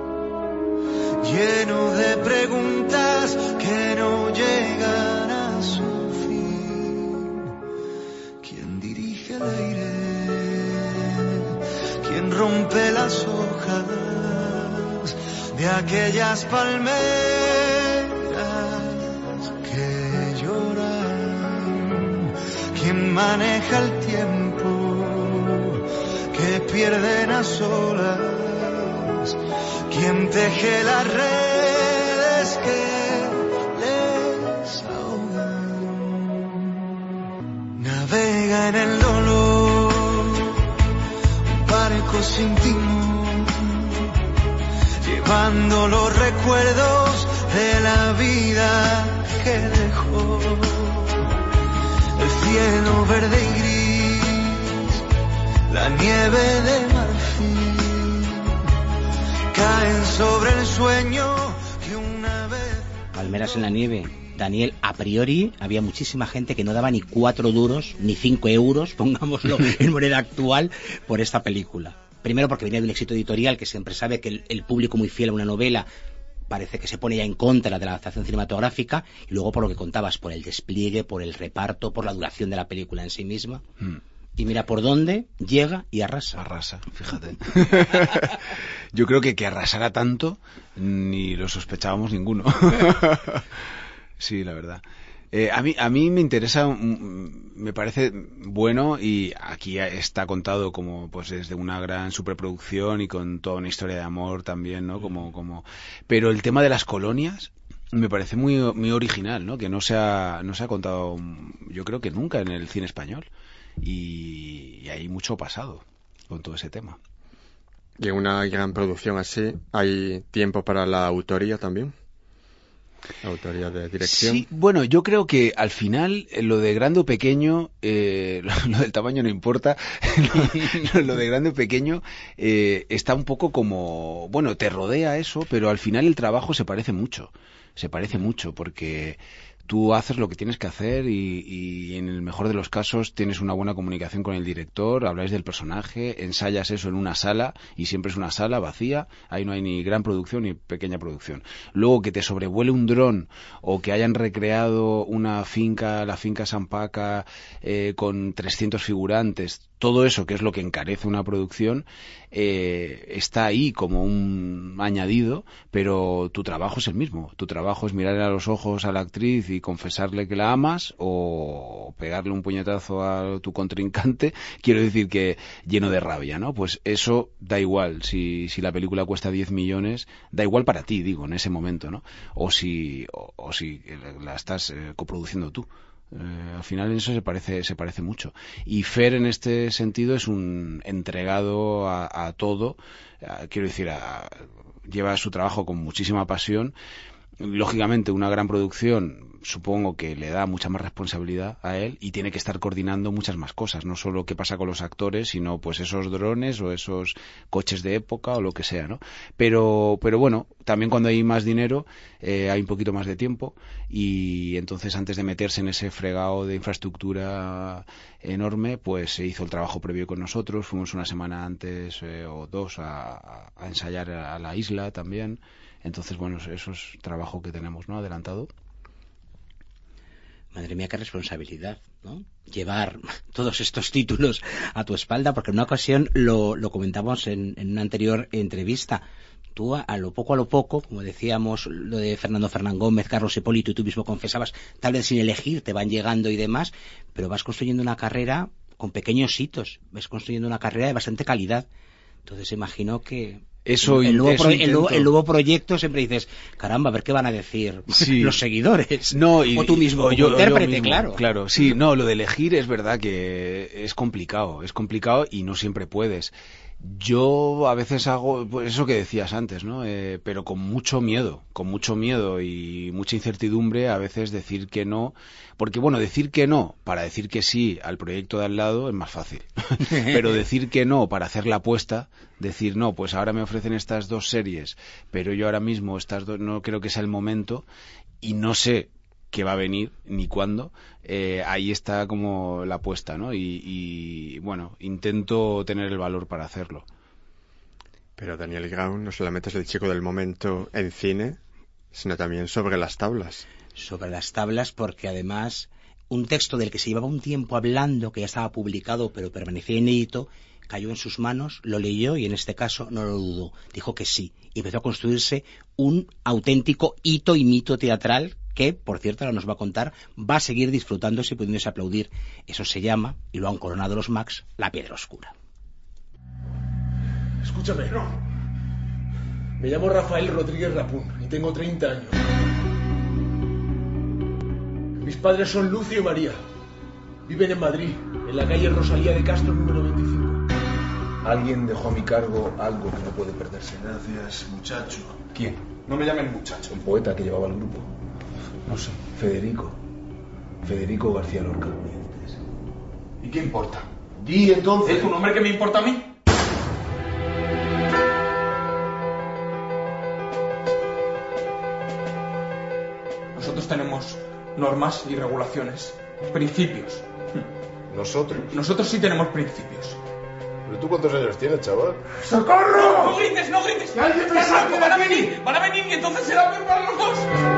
lleno de preguntas que no llegan a su fin. ¿Quién dirige el aire? ¿Quién rompe las hojas? aquellas palmeras que lloran. ¿Quién maneja el tiempo que pierden a solas? ¿Quién teje las redes que les ahogan? Navega en el dolor un barco sin timón, llevando los recuerdos de la vida que dejó. El cielo verde y gris, la nieve de marfil, caen sobre el sueño que una vez... Palmeras en la nieve. Daniel, a priori había muchísima gente que no daba ni 4 duros, ni 5 euros, pongámoslo en moneda actual, por esta película. Primero porque venía de un éxito editorial que siempre sabe que el público muy fiel a una novela parece que se pone ya en contra de la adaptación cinematográfica, y luego por lo que contabas, por el despliegue, por el reparto, por la duración de la película en sí misma. Y mira por dónde llega y arrasa. Arrasa, fíjate. Yo creo que arrasara tanto ni lo sospechábamos ninguno. Sí, la verdad. A mí me interesa, me parece bueno, y aquí está contado como pues desde una gran superproducción y con toda una historia de amor también, ¿no? Pero el tema de las colonias me parece muy original, ¿no? Que no se ha contado, yo creo que nunca en el cine español, y hay mucho pasado con todo ese tema. Y en una gran producción así, ¿hay tiempo para la autoría también? Autoría de dirección. Sí, bueno, yo creo que al final lo de grande o pequeño, lo del tamaño no importa, lo de grande o pequeño está un poco como, bueno, te rodea eso, pero al final el trabajo se parece mucho porque tú haces lo que tienes que hacer y en el mejor de los casos tienes una buena comunicación con el director, habláis del personaje, ensayas eso en una sala y siempre es una sala vacía, ahí no hay ni gran producción ni pequeña producción. Luego que te sobrevuele un dron o que hayan recreado una finca, la finca San Paca, con 300 figurantes, todo eso que es lo que encarece una producción, está ahí como un añadido, pero tu trabajo es el mismo. Tu trabajo es mirar a los ojos a la actriz y confesarle que la amas, o pegarle un puñetazo a tu contrincante, quiero decir que lleno de rabia, ¿no? Pues eso da igual, si la película cuesta 10 millones, da igual para ti, digo, en ese momento, ¿no? O si la estás coproduciendo tú. Al final eso se parece mucho, y Fer en este sentido es un entregado a todo, quiero decir, lleva su trabajo con muchísima pasión. Lógicamente una gran producción supongo que le da mucha más responsabilidad a él y tiene que estar coordinando muchas más cosas, no solo qué pasa con los actores, sino pues esos drones o esos coches de época o lo que sea, ¿no? Pero bueno, también cuando hay más dinero hay un poquito más de tiempo, y entonces antes de meterse en ese fregado de infraestructura enorme, pues se hizo el trabajo previo con nosotros, fuimos una semana antes o 2 a ensayar a la isla también. Entonces, bueno, eso es trabajo que tenemos, ¿no? Adelantado. Madre mía, qué responsabilidad, ¿no? Llevar todos estos títulos a tu espalda, porque en una ocasión lo comentamos en una anterior entrevista. Tú a lo poco, como decíamos, lo de Fernando Fernán Gómez, Carlos Hipólito, y tú mismo confesabas, tal vez sin elegir, te van llegando y demás, pero vas construyendo una carrera con pequeños hitos, vas construyendo una carrera de bastante calidad. Entonces imagino que el nuevo proyecto siempre dices, caramba, a ver qué van a decir los seguidores. No, o tú mismo, como intérprete, claro. Claro, sí, no, lo de elegir es verdad que es complicado y no siempre puedes. Yo a veces hago pues eso que decías antes, ¿no? Pero con mucho miedo y mucha incertidumbre, a veces decir que no, porque bueno, decir que no para decir que sí al proyecto de al lado es más fácil, pero decir que no para hacer la apuesta, decir no, pues ahora me ofrecen estas 2 series, pero yo ahora mismo estas 2 no creo que sea el momento y no sé qué va a venir ni cuándo, ahí está como la apuesta, ¿no? Y bueno, intento tener el valor para hacerlo. Pero Daniel Graun no solamente es el chico del momento en cine, sino también sobre las tablas. Sobre las tablas, porque además un texto del que se llevaba un tiempo hablando, que ya estaba publicado pero permanecía inédito, cayó en sus manos, lo leyó y en este caso no lo dudó, dijo que sí. Y empezó a construirse un auténtico hito y mito teatral que, por cierto, ahora nos va a contar, va a seguir disfrutándose y pudiéndose aplaudir. Eso se llama, y lo han coronado los Max, La Piedra Oscura. Escúchame, no. Me llamo Rafael Rodríguez Rapún y tengo 30 años. Mis padres son Lucio y María. Viven en Madrid, en la calle Rosalía de Castro, número 25. Alguien dejó a mi cargo algo que no puede perderse. Gracias, muchacho. ¿Quién? No me llamen muchacho. El poeta que llevaba el grupo. No sé. Federico García Lorca. ¿Y qué importa? Di entonces. ¿Es un hombre que me importa a mí? Nosotros tenemos normas y regulaciones, principios. Nosotros sí tenemos principios. ¿Pero tú cuántos años tienes, chaval? ¡Socorro! ¡No grites, no grites! ¡Que alguien me saque de aquí! Van a venir y entonces será peor para los dos.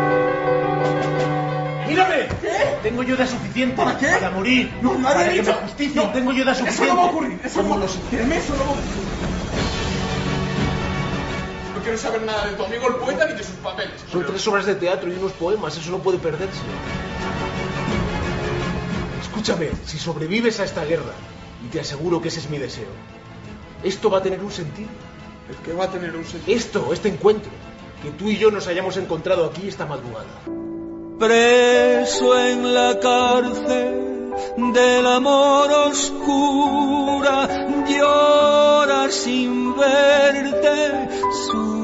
¡Mírame! ¿Qué? Tengo yo edad suficiente. ¿Para qué? Para morir. No, nadie para ha que dicho. me justicien. No, tengo yo edad suficiente. Eso no va a ocurrir. ¿Cómo lo sé? Créeme, eso no va a ocurrir. No quiero saber nada de tu amigo el poeta ni de sus papeles. Son 3 obras de teatro y unos poemas. Eso no puede perderse. Escúchame, si sobrevives a esta guerra, y te aseguro que ese es mi deseo, esto va a tener un sentido. ¿El qué va a tener un sentido? Este encuentro, que tú y yo nos hayamos encontrado aquí esta madrugada. Preso en la cárcel del amor oscura, llorar sin verte su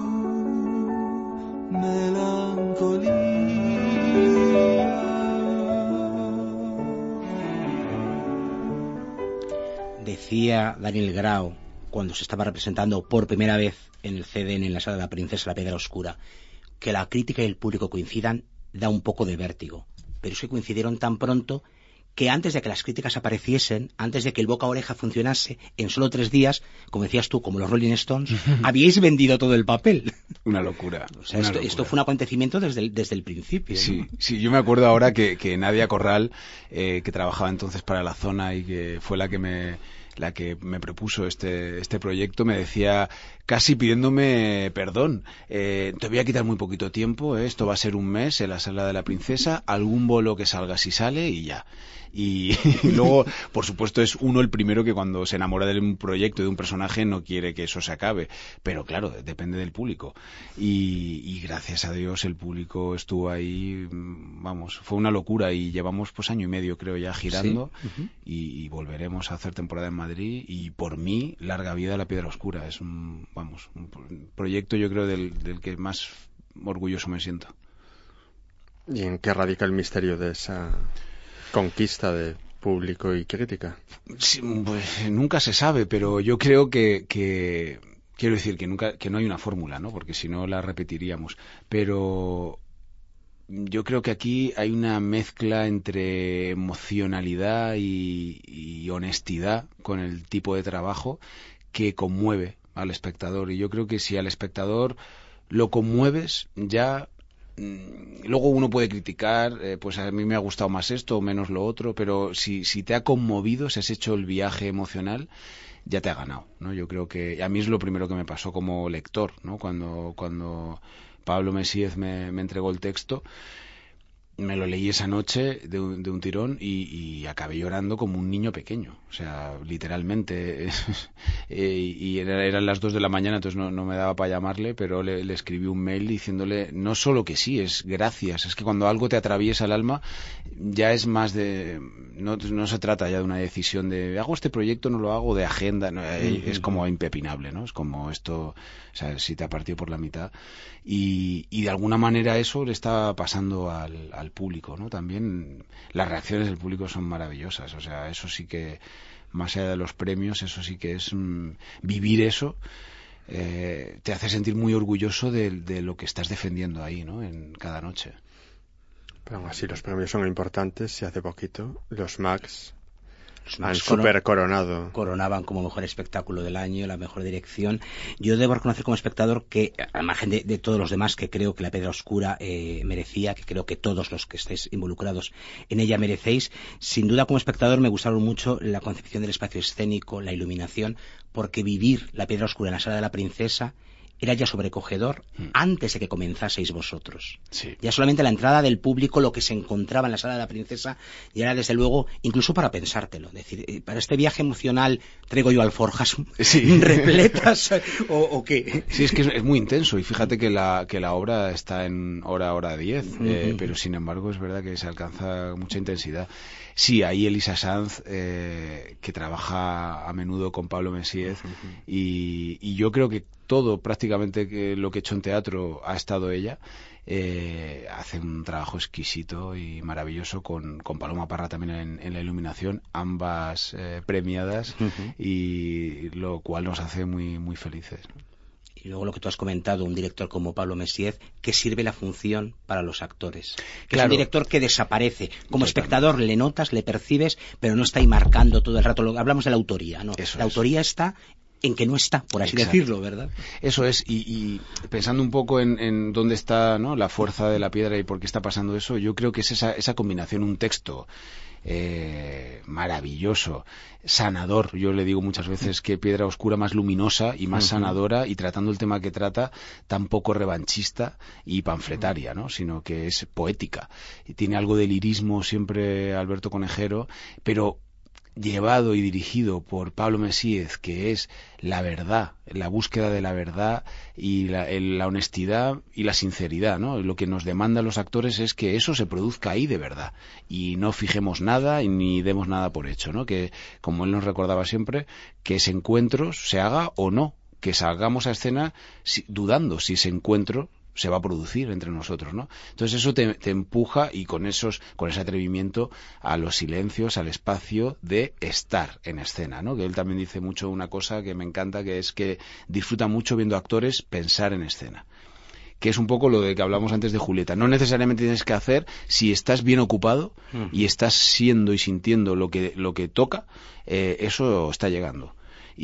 melancolía. Decía Daniel Grau, cuando se estaba representando por primera vez en el CDN, en la Sala de la Princesa, La Piedra Oscura, que la crítica y el público coincidan da un poco de vértigo. Pero es que coincidieron tan pronto que antes de que las críticas apareciesen, antes de que el boca a oreja funcionase, en solo 3 días, como decías tú, como los Rolling Stones, habíais vendido todo el papel. Una locura. O sea, esto fue un acontecimiento desde el principio. Sí, ¿no? Sí, yo me acuerdo ahora que Nadia Corral, que trabajaba entonces para La Zona y que fue la que me propuso este proyecto, me decía, casi pidiéndome perdón, te voy a quitar muy poquito tiempo, esto va a ser un mes en la Sala de la Princesa, algún bolo que salga si sale y ya. Y luego, por supuesto, es uno el primero que cuando se enamora de un proyecto, de un personaje, no quiere que eso se acabe. Pero claro, depende del público. Y gracias a Dios el público estuvo ahí, vamos, fue una locura y llevamos pues 1 año y medio creo ya girando. ¿Sí? Y volveremos a hacer temporada en Madrid y por mí, larga vida La Piedra Oscura. Es un proyecto yo creo del que más orgulloso me siento. ¿Y en qué radica el misterio de esa conquista de público y crítica? Sí, pues nunca se sabe, pero yo creo que quiero decir que no hay una fórmula, ¿no? Porque si no la repetiríamos. Pero yo creo que aquí hay una mezcla entre emocionalidad y honestidad con el tipo de trabajo que conmueve al espectador. Y yo creo que si al espectador lo conmueves, ya luego uno puede criticar, pues a mí me ha gustado más esto o menos lo otro, pero si te ha conmovido, si has hecho el viaje emocional, ya te ha ganado, ¿no? Yo creo que a mí es lo primero que me pasó como lector, ¿no? Cuando Pablo Mesíez me entregó el texto, me lo leí esa noche de un tirón y acabé llorando como un niño pequeño, o sea, literalmente. Y eran las 2 de la mañana, entonces no me daba para llamarle, pero le escribí un mail diciéndole no solo que sí, es gracias. Es que cuando algo te atraviesa el alma, ya es más de... No se trata ya de una decisión de hago este proyecto, no lo hago, de agenda, no, es como impepinable, ¿no? Es como esto, o sea, si te ha partido por la mitad. Y de alguna manera eso le está pasando al público, ¿no? También las reacciones del público son maravillosas, o sea, eso sí que, más allá de los premios, eso sí que es vivir eso, te hace sentir muy orgulloso de lo que estás defendiendo ahí, ¿no? En cada noche. Pero aún así los premios son importantes y hace poquito los Max Han super coronado. Coronaban como mejor espectáculo del año, la mejor dirección. Yo debo reconocer como espectador que, al margen de todos los demás que creo que La Piedra Oscura merecía, que creo que todos los que estáis involucrados en ella merecéis, sin duda como espectador me gustaron mucho la concepción del espacio escénico, la iluminación, porque vivir La Piedra Oscura en la Sala de la Princesa era ya sobrecogedor antes de que comenzaseis vosotros. Sí. Ya solamente la entrada del público, lo que se encontraba en la Sala de la Princesa, ya era desde luego, incluso para pensártelo. Es decir, para este viaje emocional traigo yo alforjas repletas o qué. Sí, es que es muy intenso, y fíjate que la obra está en hora 10, pero sin embargo es verdad que se alcanza mucha intensidad. Sí, ahí Elisa Sanz, que trabaja a menudo con Pablo Messiez, y yo creo que todo prácticamente lo que he hecho en teatro ha estado ella. Hace un trabajo exquisito y maravilloso con Paloma Parra también en la iluminación, ambas premiadas, y lo cual nos hace muy, muy felices. Y luego lo que tú has comentado, un director como Pablo Messiez, que sirve la función para los actores. Que es un director que desaparece. Como espectador le notas, le percibes, pero no está ahí marcando todo el rato. Hablamos de la autoría, ¿no? La autoría está en que no está, por así decirlo, ¿verdad? Eso es, y pensando un poco en dónde está, ¿no?, la fuerza de la piedra y por qué está pasando eso, yo creo que es esa combinación, un texto maravilloso, sanador. Yo le digo muchas veces que Piedra Oscura más luminosa y más sanadora, y tratando el tema que trata, tan poco revanchista y panfletaria, ¿no?, sino que es poética. Y tiene algo de lirismo siempre Alberto Conejero, pero llevado y dirigido por Pablo Messiez, que es la verdad, la búsqueda de la verdad y la honestidad y la sinceridad, ¿no? Lo que nos demandan los actores es que eso se produzca ahí de verdad, y no fijemos nada y ni demos nada por hecho, ¿no? Que, como él nos recordaba siempre, que ese encuentro se haga o no, que salgamos a escena dudando si ese encuentro se va a producir entre nosotros, ¿no? Entonces eso te empuja, y con ese atrevimiento, a los silencios, al espacio de estar en escena, ¿no? Que él también dice mucho una cosa que me encanta, que es que disfruta mucho viendo actores pensar en escena, que es un poco lo de que hablamos antes de Julieta. No necesariamente tienes que hacer, si estás bien ocupado y estás siendo y sintiendo lo que toca, eso está llegando.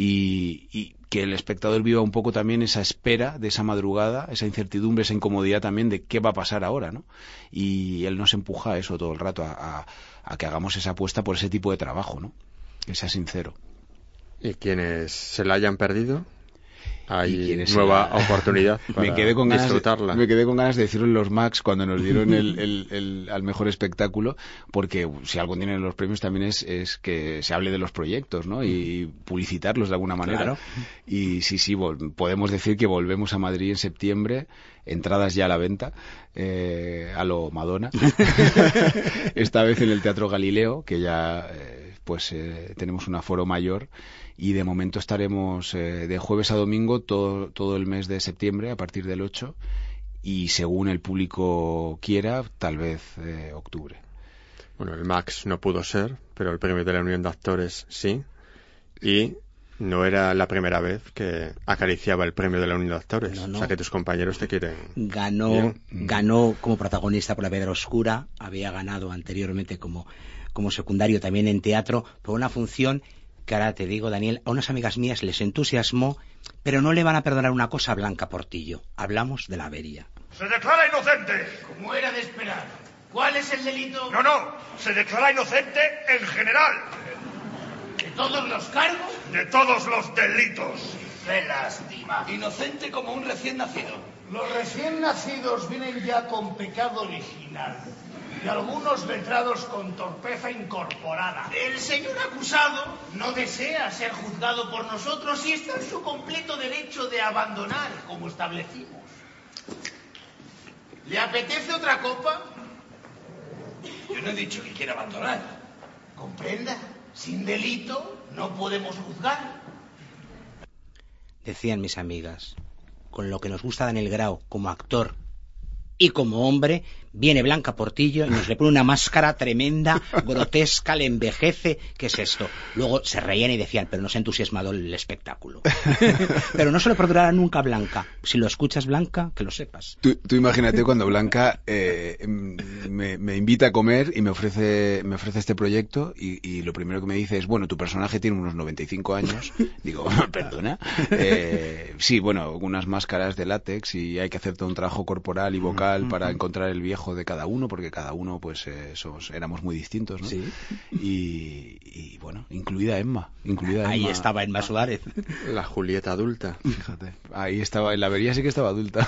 Y que el espectador viva un poco también esa espera de esa madrugada, esa incertidumbre, esa incomodidad también de qué va a pasar ahora, ¿no? Y él nos empuja a eso todo el rato, a que hagamos esa apuesta por ese tipo de trabajo, ¿no? Que sea sincero. ¿Y quienes se la hayan perdido? Hay nueva oportunidad para disfrutarla. Me quedé con ganas de decirlo en los Max cuando nos dieron al mejor espectáculo, porque si algo tienen los premios también es que se hable de los proyectos, ¿no? Y publicitarlos de alguna manera. Claro. Y sí, podemos decir que volvemos a Madrid en septiembre, entradas ya a la venta, a lo Madonna. Esta vez en el Teatro Galileo, que ya tenemos un aforo mayor. Y de momento estaremos de jueves a domingo todo el mes de septiembre, a partir del 8, y según el público quiera, tal vez octubre. Bueno, el Max no pudo ser, pero el premio de la Unión de Actores sí, y no era la primera vez que acariciaba el premio de la Unión de Actores. No. O sea, que tus compañeros te quieren. Ganó como protagonista por La Piedra Oscura, había ganado anteriormente como secundario también en teatro, por una función que ahora te digo, Daniel, a unas amigas mías les entusiasmó, pero no le van a perdonar una cosa a Blanca Portillo. Hablamos de la avería. ¡Se declara inocente! Como era de esperar. ¿Cuál es el delito? No, se declara inocente en general. ¿De todos los cargos? De todos los delitos. ¡Qué lástima! Inocente como un recién nacido. Los recién nacidos vienen ya con pecado original. Y algunos letrados con torpeza incorporada. El señor acusado no desea ser juzgado por nosotros y está en su completo derecho de abandonar, como establecimos. ¿Le apetece otra copa? Yo no he dicho que quiera abandonar. ¿Comprenda? Sin delito no podemos juzgar. Decían mis amigas, con lo que nos gusta Daniel Grau como actor Y como hombre, viene Blanca Portillo y nos le pone una máscara tremenda, grotesca, le envejece. ¿Qué es esto? Luego se reían y decían, pero nos ha entusiasmado el espectáculo. Pero no se lo perdonará nunca a Blanca. Si lo escuchas, Blanca, que lo sepas. Tú imagínate cuando Blanca me invita a comer y me ofrece este proyecto y lo primero que me dice es, bueno, tu personaje tiene unos 95 años. Digo, perdona. Sí, bueno, unas máscaras de látex y hay que hacer todo un trabajo corporal y vocal para encontrar el viejo de cada uno, porque cada uno pues éramos muy distintos, ¿no? Sí. Y bueno, incluida Emma. Ahí estaba Emma Suárez. La Julieta adulta. Fíjate, ahí estaba, en la avería sí que estaba adulta.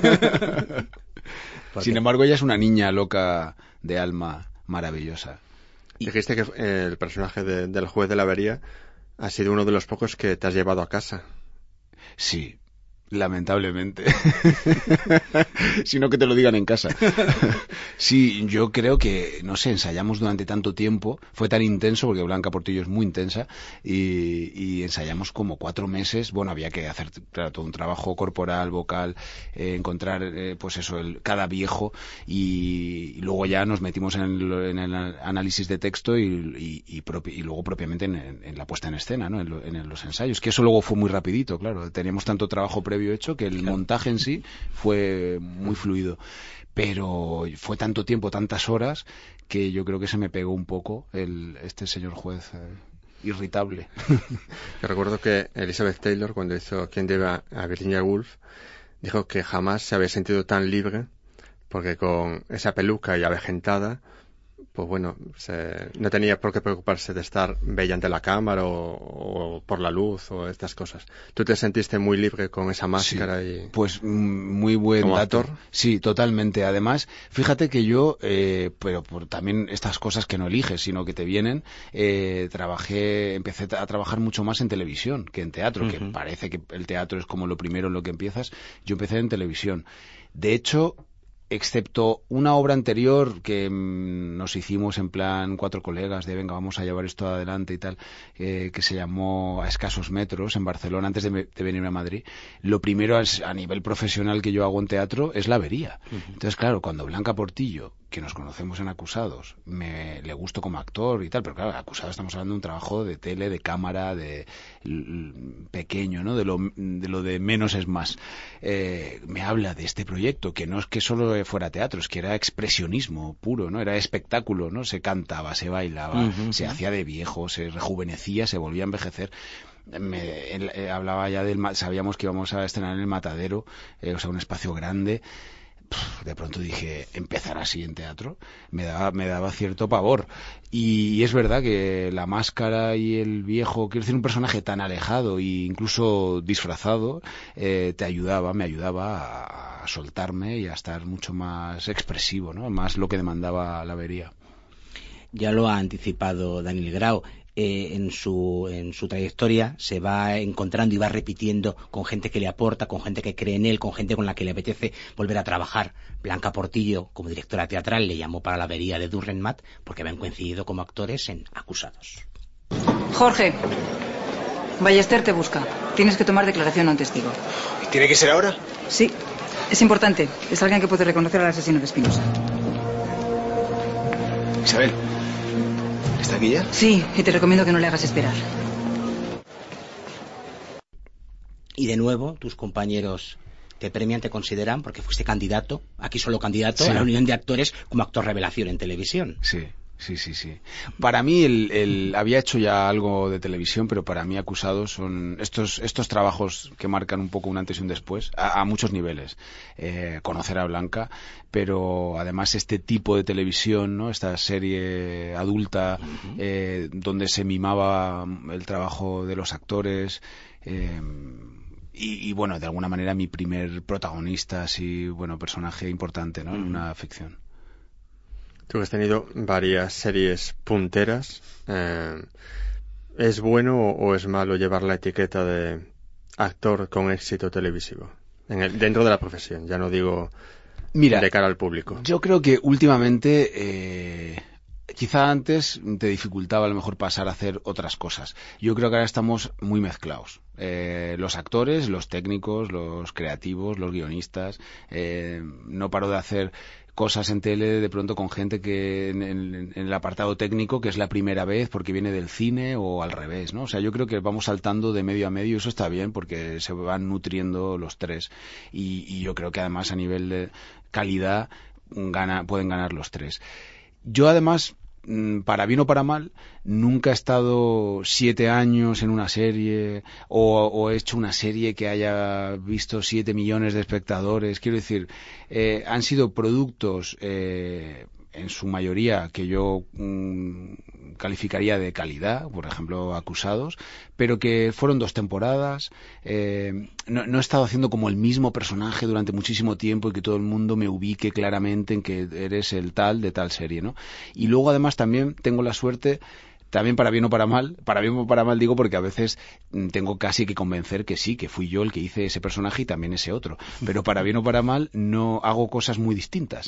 Sin embargo, ella es una niña loca de alma maravillosa. Dijiste que el personaje del juez de la avería ha sido uno de los pocos que te has llevado a casa. Sí. Lamentablemente. Sino que te lo digan en casa. Sí, yo creo que, no sé, ensayamos durante tanto tiempo, fue tan intenso, porque Blanca Portillo es muy intensa, y ensayamos como 4 meses. Bueno, había que hacer, claro, todo un trabajo corporal, vocal, encontrar, pues eso, cada viejo, y luego ya nos metimos en el análisis de texto y luego propiamente en la puesta en escena, ¿no? En los ensayos, que eso luego fue muy rapidito, claro. Teníamos tanto trabajo previo hecho que el montaje en sí fue muy fluido, pero fue tanto tiempo, tantas horas, que yo creo que se me pegó un poco este señor juez irritable. Yo recuerdo que Elizabeth Taylor, cuando hizo Quien lleva a Virginia Woolf, dijo que jamás se había sentido tan libre, porque con esa peluca y avejentada, pues bueno, no tenía por qué preocuparse de estar bella ante la cámara o por la luz o estas cosas. ¿Tú te sentiste muy libre con esa máscara? Sí, y pues muy buen como dato. Actor? Sí, totalmente. Además, fíjate que yo, pero por también estas cosas que no eliges, sino que te vienen, empecé a trabajar mucho más en televisión que en teatro, que parece que el teatro es como lo primero en lo que empiezas. Yo empecé en televisión. De hecho, excepto una obra anterior que nos hicimos en plan 4 colegas de venga, vamos a llevar esto adelante y tal, que se llamó A escasos metros en Barcelona antes de venirme a Madrid. Lo primero a nivel profesional que yo hago en teatro es la avería. Entonces, claro, cuando Blanca Portillo, que nos conocemos en Acusados, le gusto como actor y tal, pero claro, Acusados estamos hablando de un trabajo de tele, de cámara, de pequeño, ¿no? De lo de menos es más. Me habla de este proyecto, que no es que solo fuera teatro, es que era expresionismo puro, ¿no? Era espectáculo, ¿no? Se cantaba, se bailaba, se hacía de viejo, se rejuvenecía, se volvía a envejecer. Hablaba ya sabíamos que íbamos a estrenar en el Matadero, o sea, un espacio grande. De pronto dije, empezar así en teatro me daba cierto pavor, y es verdad que la máscara y el viejo, quiero decir, un personaje tan alejado e incluso disfrazado, me ayudaba a soltarme y a estar mucho más expresivo, ¿no? Más lo que demandaba la avería. Ya lo ha anticipado Daniel Grau. En su trayectoria se va encontrando y va repitiendo con gente que le aporta, con gente que cree en él, con gente con la que le apetece volver a trabajar. Blanca Portillo, como directora teatral, le llamó para la avería de Dürrenmatt porque habían coincidido como actores en Acusados. Jorge, Ballester te busca. Tienes que tomar declaración a un testigo. ¿Y tiene que ser ahora? Sí, es importante. Es alguien que puede reconocer al asesino de Espinosa. Isabel, ¿está aquí ya? Sí, y te recomiendo que no le hagas esperar. Y de nuevo, tus compañeros te premian, te consideran, porque fuiste candidato, aquí solo candidato, sí, a la Unión de Actores como actor revelación en televisión. Sí. Para mí había hecho ya algo de televisión, pero para mí Acusados son estos trabajos que marcan un poco un antes y un después a muchos niveles. Conocer a Blanca, pero además este tipo de televisión, ¿no? Esta serie adulta, donde se mimaba el trabajo de los actores. Y bueno, de alguna manera mi primer protagonista, así, bueno, personaje importante, ¿no? En una ficción. Tú has tenido varias series punteras. ¿Es bueno o es malo llevar la etiqueta de actor con éxito televisivo dentro de la profesión? Ya no digo de cara al público. Yo creo que últimamente quizá antes te dificultaba a lo mejor pasar a hacer otras cosas. Yo creo que ahora estamos muy mezclados. Los actores, los técnicos, los creativos, los guionistas. No paro de hacer cosas en tele de pronto con gente que en el apartado técnico, que es la primera vez porque viene del cine, o al revés, ¿no? O sea, yo creo que vamos saltando de medio a medio, y eso está bien porque se van nutriendo los tres, y yo creo que además a nivel de calidad pueden ganar los tres. Yo además, para bien o para mal, nunca he estado 7 años en una serie o he hecho una serie que haya visto 7 millones de espectadores. Quiero decir, han sido productos en su mayoría que yo calificaría de calidad, por ejemplo Acusados, pero que fueron 2 temporadas. No he estado haciendo como el mismo personaje durante muchísimo tiempo y que todo el mundo me ubique claramente en que eres el tal de tal serie, ¿no? Y luego además también tengo la suerte, también para bien o para mal digo, porque a veces tengo casi que convencer que sí, que fui yo el que hice ese personaje y también ese otro, pero para bien o para mal no hago cosas muy distintas.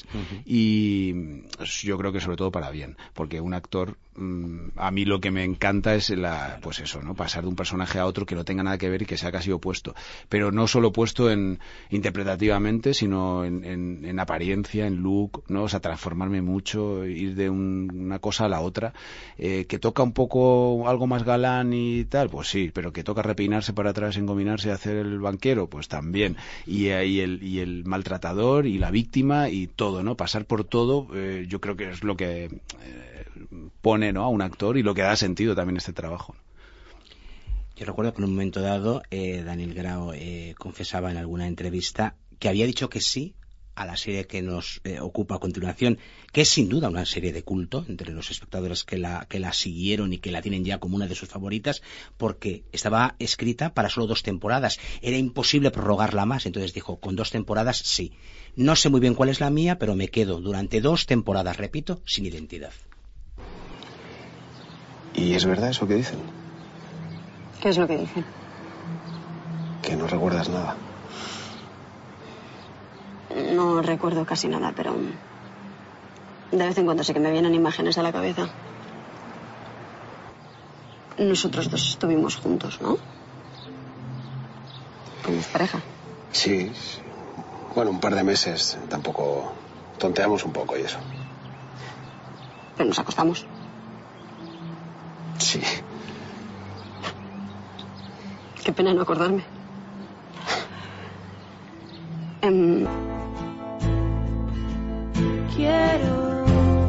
Y yo creo que sobre todo para bien, porque un actor, a mí lo que me encanta es pues eso, ¿no? Pasar de un personaje a otro que no tenga nada que ver y que sea casi opuesto, pero no solo opuesto interpretativamente, sino en apariencia, en look, ¿no? O sea, transformarme mucho, ir de una cosa a la otra, que toca un poco algo más galán y tal, pues sí, pero que toca repeinarse para atrás, engominarse y hacer el banquero, pues también, y el maltratador y la víctima y todo, ¿no? Pasar por todo, yo creo que es lo que pone, ¿no?, a un actor, y lo que da sentido también a este trabajo. Yo recuerdo que en un momento dado Daniel Grau confesaba en alguna entrevista que había dicho que sí a la serie que nos ocupa a continuación, que es sin duda una serie de culto entre los espectadores que la siguieron y que la tienen ya como una de sus favoritas, porque estaba escrita para solo 2 temporadas. Era imposible prorrogarla más, entonces dijo, con 2 temporadas sí. No sé muy bien cuál es la mía, pero me quedo durante 2 temporadas, repito, sin identidad. ¿Y es verdad eso que dicen? ¿Qué es lo que dicen? Que no recuerdas nada. No recuerdo casi nada, pero de vez en cuando sí que me vienen imágenes a la cabeza. Nosotros 2 estuvimos juntos, ¿no? Fuimos pareja. Sí. Bueno, un par de meses. Tampoco tonteamos un poco y eso. Pero nos acostamos. Sí. Qué pena no acordarme. Quiero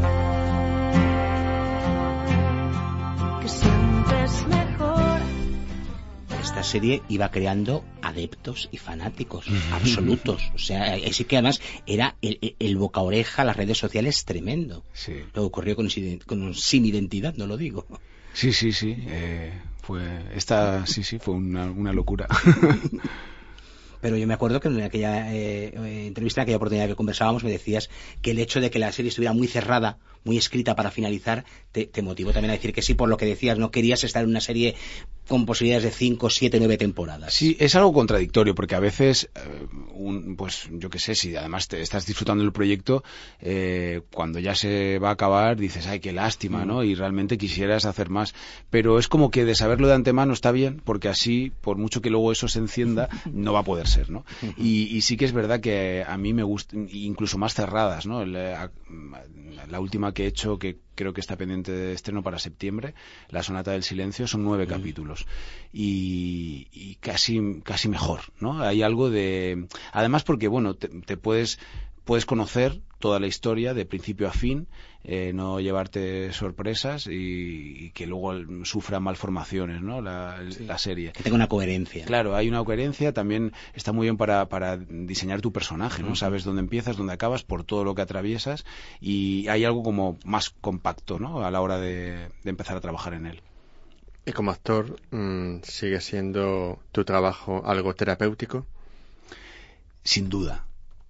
que siempre es mejor. Esta serie iba creando adeptos y fanáticos absolutos. O sea, sí que además era el boca a oreja, las redes sociales, tremendo. Sí. Lo ocurrió con Sin Identidad, no lo digo. Sí. Fue una locura. Pero yo me acuerdo que en aquella entrevista, en aquella oportunidad que conversábamos, me decías que el hecho de que la serie estuviera muy cerrada, muy escrita para finalizar, te motivó también a decir que sí, por lo que decías, no querías estar en una serie con posibilidades de 5, 7, 9 temporadas. Sí, es algo contradictorio, porque a veces, pues yo qué sé, si además te estás disfrutando del proyecto, cuando ya se va a acabar dices, ay, qué lástima, ¿no? Y realmente quisieras hacer más. Pero es como que de saberlo de antemano está bien, porque así, por mucho que luego eso se encienda, no va a poder ser, ¿no? Y sí que es verdad que a mí me gusta, incluso más cerradas, ¿no? La última que he hecho, que creo que está pendiente de estreno para septiembre, La Sonata del Silencio, son 9 capítulos. Y casi mejor, ¿no? Hay algo de... Además porque, bueno, te puedes conocer toda la historia de principio a fin, no llevarte sorpresas y que luego sufra malformaciones, ¿no? La serie. Que tenga una coherencia. Claro, hay una coherencia, también está muy bien para diseñar tu personaje, ¿no? Sabes dónde empiezas, dónde acabas, por todo lo que atraviesas, y hay algo como más compacto, ¿no? A la hora de empezar a trabajar en él. ¿Y como actor sigue siendo tu trabajo algo terapéutico? Sin duda.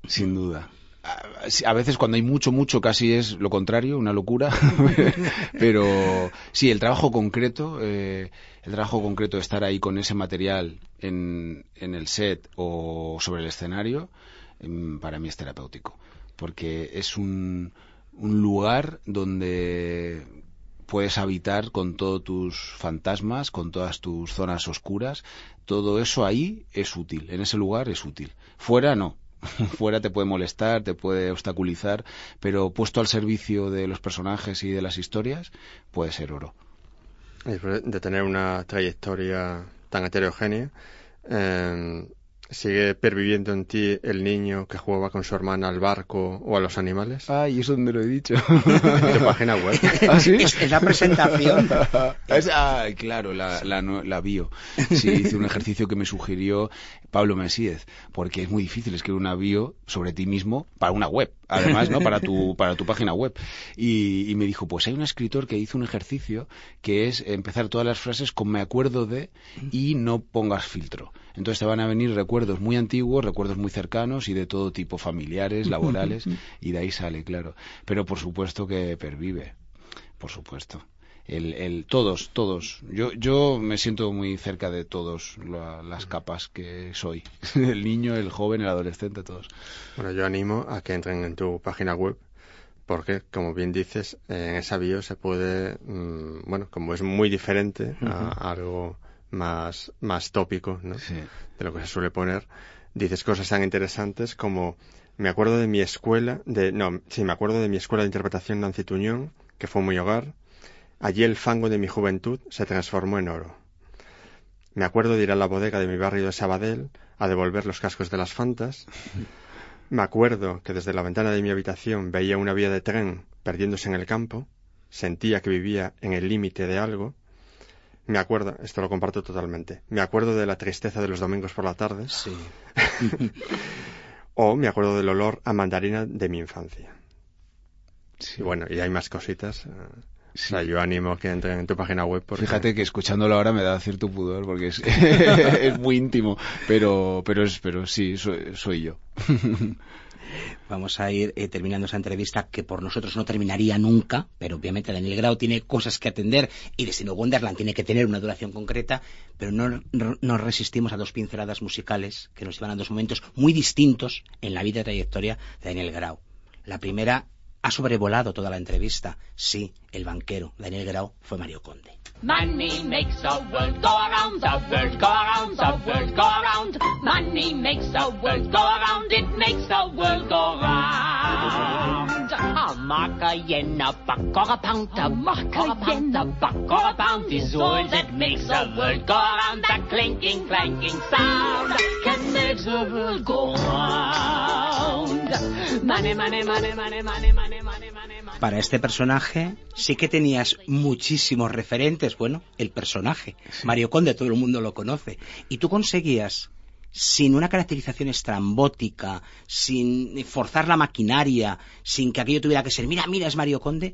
A veces cuando hay mucho, casi es lo contrario, una locura. Pero sí, el trabajo concreto de estar ahí con ese material en el set o sobre el escenario, para mí es terapéutico. Porque es un lugar donde puedes habitar con todos tus fantasmas, con todas tus zonas oscuras. Todo eso ahí es útil, en ese lugar es útil. Fuera no. Fuera te puede molestar, te puede obstaculizar, pero puesto al servicio de los personajes y de las historias, puede ser oro. De tener una trayectoria tan heterogénea, ¿sigue perviviendo en ti el niño que jugaba con su hermana al barco o a los animales? Ay, ¿eso dónde lo he dicho? En tu página web. ¿Ah, sí? Es la presentación. Claro, la bio. Sí, hice un ejercicio que me sugirió Pablo Mesíez, porque es muy difícil escribir una bio sobre ti mismo para una web, además, ¿no? Para tu página web. Y me dijo, pues hay un escritor que hizo un ejercicio que es empezar todas las frases con me acuerdo de y no pongas filtro. Entonces te van a venir recuerdos muy antiguos, recuerdos muy cercanos y de todo tipo, familiares, laborales, y de ahí sale, claro. Pero por supuesto que pervive, por supuesto. Todos. Yo me siento muy cerca de todas las capas que soy. El niño, el joven, el adolescente, todos. Bueno, yo animo a que entren en tu página web, porque, como bien dices, en esa bio se puede, como es muy diferente a algo más tópico, ¿no? Sí. De lo que se suele poner, dices cosas tan interesantes como me acuerdo de mi escuela de interpretación Nancy Tuñón, que fue mi hogar. Allí el fango de mi juventud se transformó en oro. Me acuerdo de ir a la bodega de mi barrio de Sabadell a devolver los cascos de las Fantas. Me acuerdo que desde la ventana de mi habitación veía una vía de tren perdiéndose en el campo. Sentía que vivía en el límite de algo. Me acuerdo, esto lo comparto totalmente, me acuerdo de la tristeza de los domingos por la tarde. Sí. O me acuerdo del olor a mandarina de mi infancia. Sí. Y bueno, y hay más cositas. Sí. O sea, yo animo a que entren en tu página web. Fíjate que escuchándolo ahora me da cierto pudor porque es muy íntimo, pero sí, soy yo. Vamos a ir terminando esa entrevista que por nosotros no terminaría nunca, pero obviamente Daniel Grau tiene cosas que atender y Destino Wonderland tiene que tener una duración concreta, pero no nos resistimos a dos pinceladas musicales que nos llevan a dos momentos muy distintos en la vida y trayectoria de Daniel Grau. La primera ha sobrevolado toda la entrevista. Sí, el banquero Daniel Grau fue Mario Conde. Money makes the world go around, the world go around, the world go around. Money makes the world go around, it makes the world go round. A mark, a yen, a buck or a pound, a mark, a yen, a buck or a pound is all that makes the world go around. That clinking, clanking sound can make the world go round. Money, money, money, money, money, money, money, money. Para este personaje sí que tenías muchísimos referentes. Bueno, el personaje, sí. Mario Conde, todo el mundo lo conoce. Y tú conseguías, sin una caracterización estrambótica, sin forzar la maquinaria, sin que aquello tuviera que ser, mira, es Mario Conde,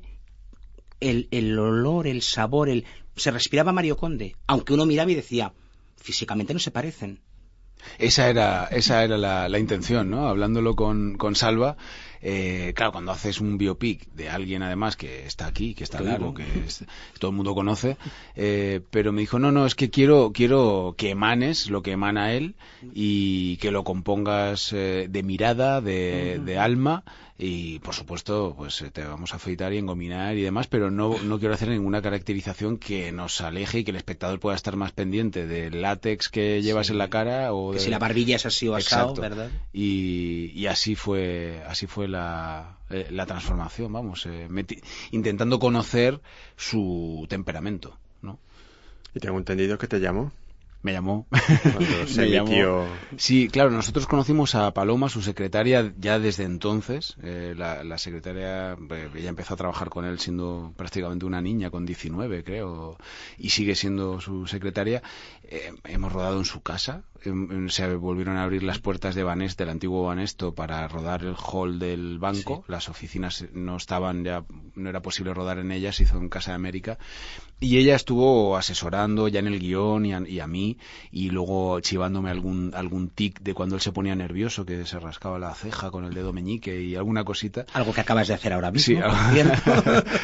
el olor, el sabor, se respiraba Mario Conde. Aunque uno miraba y decía, físicamente no se parecen. Esa era la intención, ¿no? Hablándolo con Salva, claro, cuando haces un biopic de alguien además que está aquí, que está vivo, que todo el mundo conoce, pero me dijo, no, es que quiero que emanes lo que emana él y que lo compongas de mirada, de alma, y por supuesto pues te vamos a afeitar y engominar y demás, pero no quiero hacer ninguna caracterización que nos aleje y que el espectador pueda estar más pendiente del látex que llevas en la cara o que si la barbilla es así o asado, ¿verdad? Y así fue la transformación, vamos, intentando conocer su temperamento, ¿no? Y tengo entendido que te llamó. Me llamó. Me llamó. Sí, claro, nosotros conocimos a Paloma, su secretaria, ya desde entonces. La secretaria, ella empezó a trabajar con él siendo prácticamente una niña, con 19, creo, y sigue siendo su secretaria. Hemos rodado en su casa. Se volvieron a abrir las puertas de Banesto, del antiguo Banesto, para rodar el hall del banco. Sí. Las oficinas no estaban, ya no era posible rodar en ellas, se hizo en Casa de América. Y ella estuvo asesorando ya en el guión y a mí, y luego chivándome algún tic de cuando él se ponía nervioso, que se rascaba la ceja con el dedo meñique y alguna cosita. Algo que acabas de hacer ahora mismo. Sí,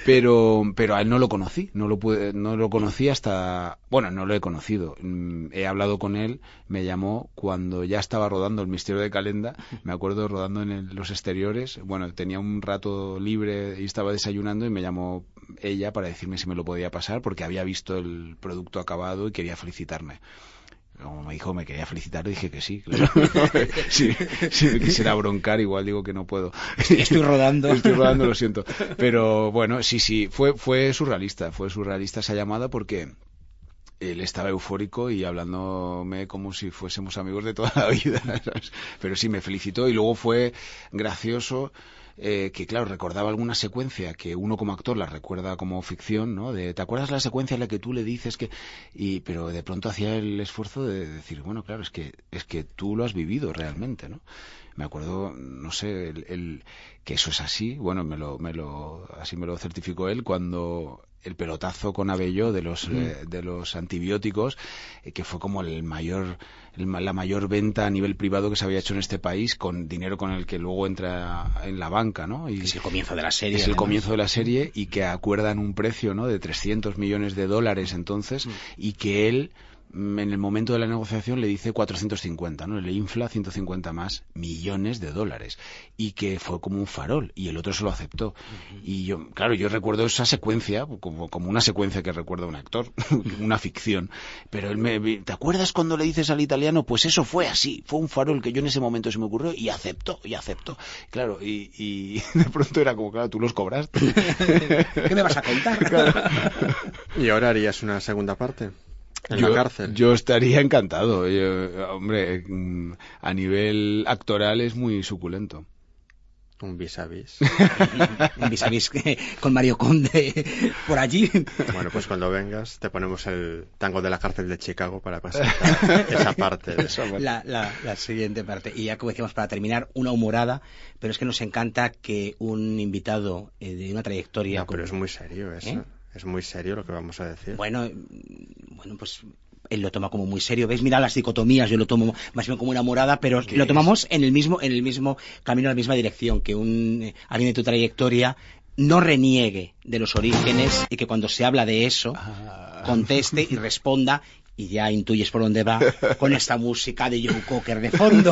Pero a él no lo conocí, no lo conocí hasta... Bueno, no lo he conocido. He hablado con él, me llamó cuando ya estaba rodando El misterio de Calenda, me acuerdo rodando en los exteriores. Bueno, tenía un rato libre y estaba desayunando y me llamó ella para decirme si me lo podía pasar porque había visto el producto acabado y quería felicitarme. Como me dijo, me quería felicitar, dije que sí, claro. Si me quisiera broncar, igual digo que no puedo. Estoy rodando, lo siento. Pero bueno, sí, fue surrealista esa llamada porque él estaba eufórico y hablándome como si fuésemos amigos de toda la vida, ¿sabes? Pero sí, me felicitó y luego fue gracioso. Que claro, recordaba alguna secuencia que uno como actor la recuerda como ficción, ¿no? ¿Te acuerdas la secuencia en la que tú le dices que...? Pero de pronto hacía el esfuerzo de decir, bueno, claro, es que tú lo has vivido realmente, ¿no? Me acuerdo, no sé, que eso es así, bueno, así me lo certificó él cuando el pelotazo con Abelló de los antibióticos, que fue como la mayor venta a nivel privado que se había hecho en este país, con dinero con el que luego entra en la banca, ¿no? Y es el comienzo de la serie. Es el comienzo de la serie y que acuerdan un precio, ¿no?, de $300 millones entonces, y que él, en el momento de la negociación, le dice 450, ¿no? Le infla 150 más millones de dólares. Y que fue como un farol, y el otro se lo aceptó. Y yo recuerdo esa secuencia, como una secuencia que recuerda un actor, una ficción. Pero él ¿te acuerdas cuando le dices al italiano? Pues eso fue así, fue un farol que yo en ese momento se me ocurrió y aceptó. Claro, y de pronto era como, claro, tú los cobraste. ¿Qué me vas a contar? Claro. ¿Y ahora harías una segunda parte? En la cárcel. Yo estaría encantado. Hombre, a nivel actoral es muy suculento. Un vis-a-vis. Un vis-a-vis con Mario Conde por allí. Bueno, pues cuando vengas te ponemos el tango de la cárcel de Chicago para pasar esa parte. La siguiente parte. Y ya como decíamos, para terminar, una humorada, pero es que nos encanta que un invitado de una trayectoria... No, pero es muy serio eso. Es muy serio lo que vamos a decir. Bueno, pues él lo toma como muy serio. ¿Ves? Mira las dicotomías, yo lo tomo más bien como una morada, pero lo tomamos en el mismo camino, en la misma dirección, que alguien de tu trayectoria no reniegue de los orígenes y que cuando se habla de eso conteste y responda, y ya intuyes por dónde va con esta música de Joe Cocker de fondo.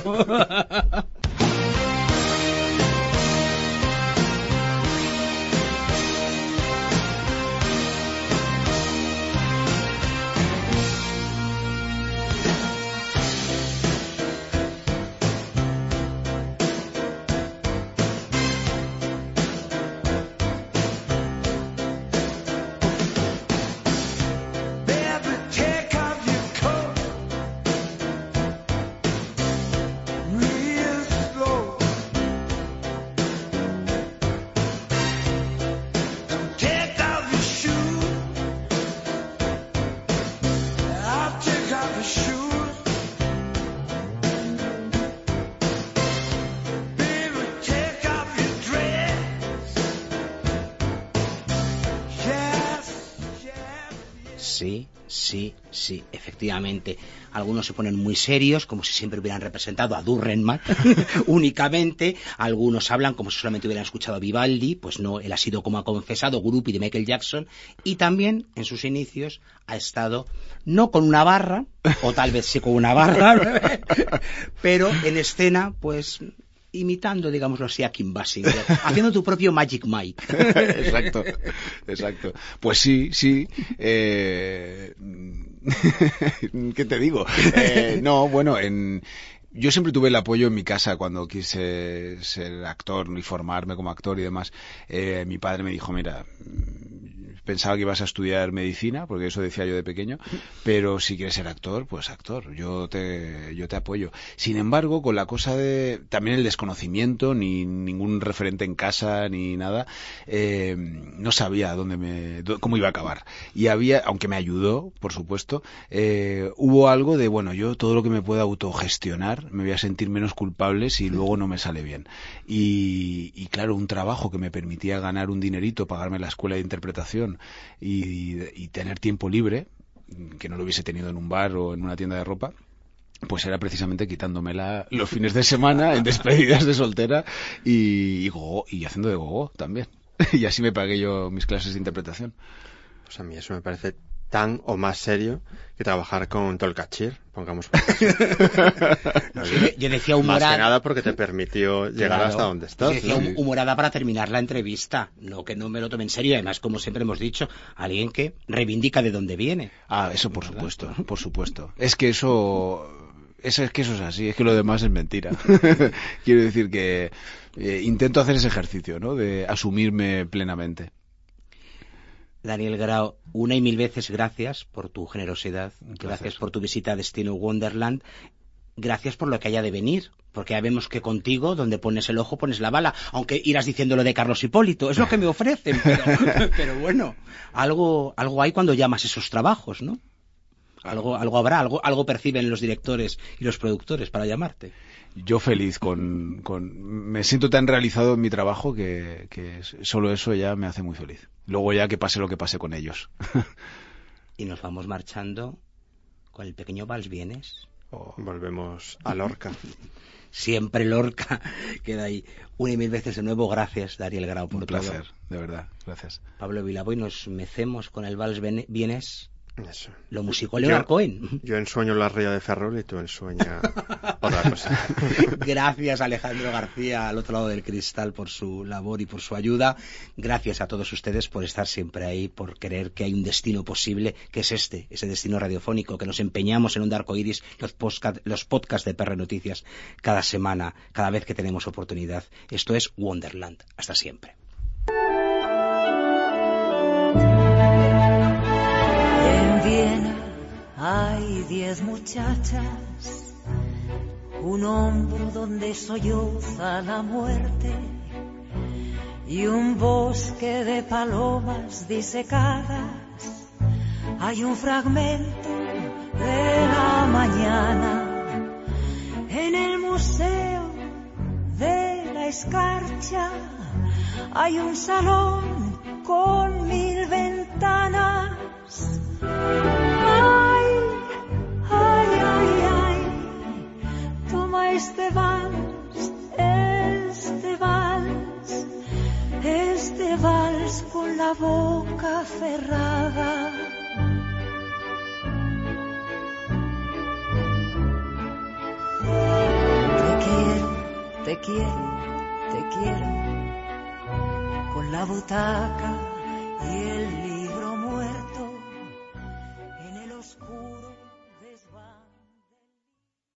Sí, efectivamente. Algunos se ponen muy serios, como si siempre hubieran representado a Durrenmatt únicamente. Algunos hablan como si solamente hubieran escuchado a Vivaldi. Pues no, él ha sido, como ha confesado, groupie de Michael Jackson. Y también, en sus inicios, ha estado, no con una barra, o tal vez sí con una barra, pero en escena, pues... imitando, digámoslo así, a Kim Basinger, haciendo tu propio Magic Mike. Exacto. Pues sí. ¿Qué te digo? No, bueno, yo siempre tuve el apoyo en mi casa cuando quise ser actor y formarme como actor y demás. Mi padre me dijo, mira, pensaba que ibas a estudiar medicina, porque eso decía yo de pequeño, pero si quieres ser actor, pues actor, yo te apoyo. Sin embargo, con la cosa de también el desconocimiento, ni ningún referente en casa, ni nada, no sabía cómo iba a acabar. Y aunque me ayudó, por supuesto, hubo algo de, bueno, yo todo lo que me pueda autogestionar, me voy a sentir menos culpable si luego no me sale bien. Y claro, un trabajo que me permitía ganar un dinerito, pagarme la escuela de interpretación, y tener tiempo libre, que no lo hubiese tenido en un bar o en una tienda de ropa, pues era precisamente quitándomela los fines de semana en despedidas de soltera y haciendo de gogó también. Y así me pagué yo mis clases de interpretación. Pues a mí eso me parece tan o más serio que trabajar con Tolkachir, pongamos por yo decía humorada. Más que nada porque te permitió llegar hasta donde estás. Yo decía humorada para terminar la entrevista, no que no me lo tome en serio. Además, como siempre hemos dicho, alguien que reivindica de dónde viene. Ah, eso por supuesto, por supuesto. Es que eso es así, es que lo demás es mentira. Quiero decir que intento hacer ese ejercicio, ¿no? De asumirme plenamente. Daniel Grau, una y mil veces gracias por tu generosidad, gracias por tu visita a Destino Wonderland, gracias por lo que haya de venir, porque ya vemos que contigo, donde pones el ojo, pones la bala, aunque irás diciendo lo de Carlos Hipólito, es lo que me ofrecen, pero bueno, algo hay cuando llamas esos trabajos, ¿no? Algo habrá, algo perciben los directores y los productores para llamarte. Yo feliz me siento tan realizado en mi trabajo que solo eso ya me hace muy feliz. Luego ya que pase lo que pase con ellos. Y nos vamos marchando con el pequeño Vals Vienes. Volvemos a Lorca. Siempre Lorca queda ahí. Una y mil veces de nuevo, gracias Daniel Grau por todo. Un placer, de verdad, gracias. Pablo Vilaboy, nos mecemos con el Vals Vienes. Eso. Lo musicó Leonard Cohen. Yo ensueño la ría de Ferrol y tú ensueñas otra cosa. Gracias Alejandro García al otro lado del cristal por su labor y por su ayuda. Gracias a todos ustedes por estar siempre ahí, por creer que hay un destino posible, que es ese destino radiofónico, que nos empeñamos en Onda Arcoiris, los podcasts de PR Noticias cada semana, cada vez que tenemos oportunidad. Esto es Wonderland. Hasta siempre. Hay 10 muchachas, un hombro donde solloza la muerte y un bosque de palomas disecadas. Hay un fragmento de la mañana en el Museo de la Escarcha. Hay un salón con 1000 ventanas. Toma este vals con la boca cerrada. Te quiero, con la butaca y el libro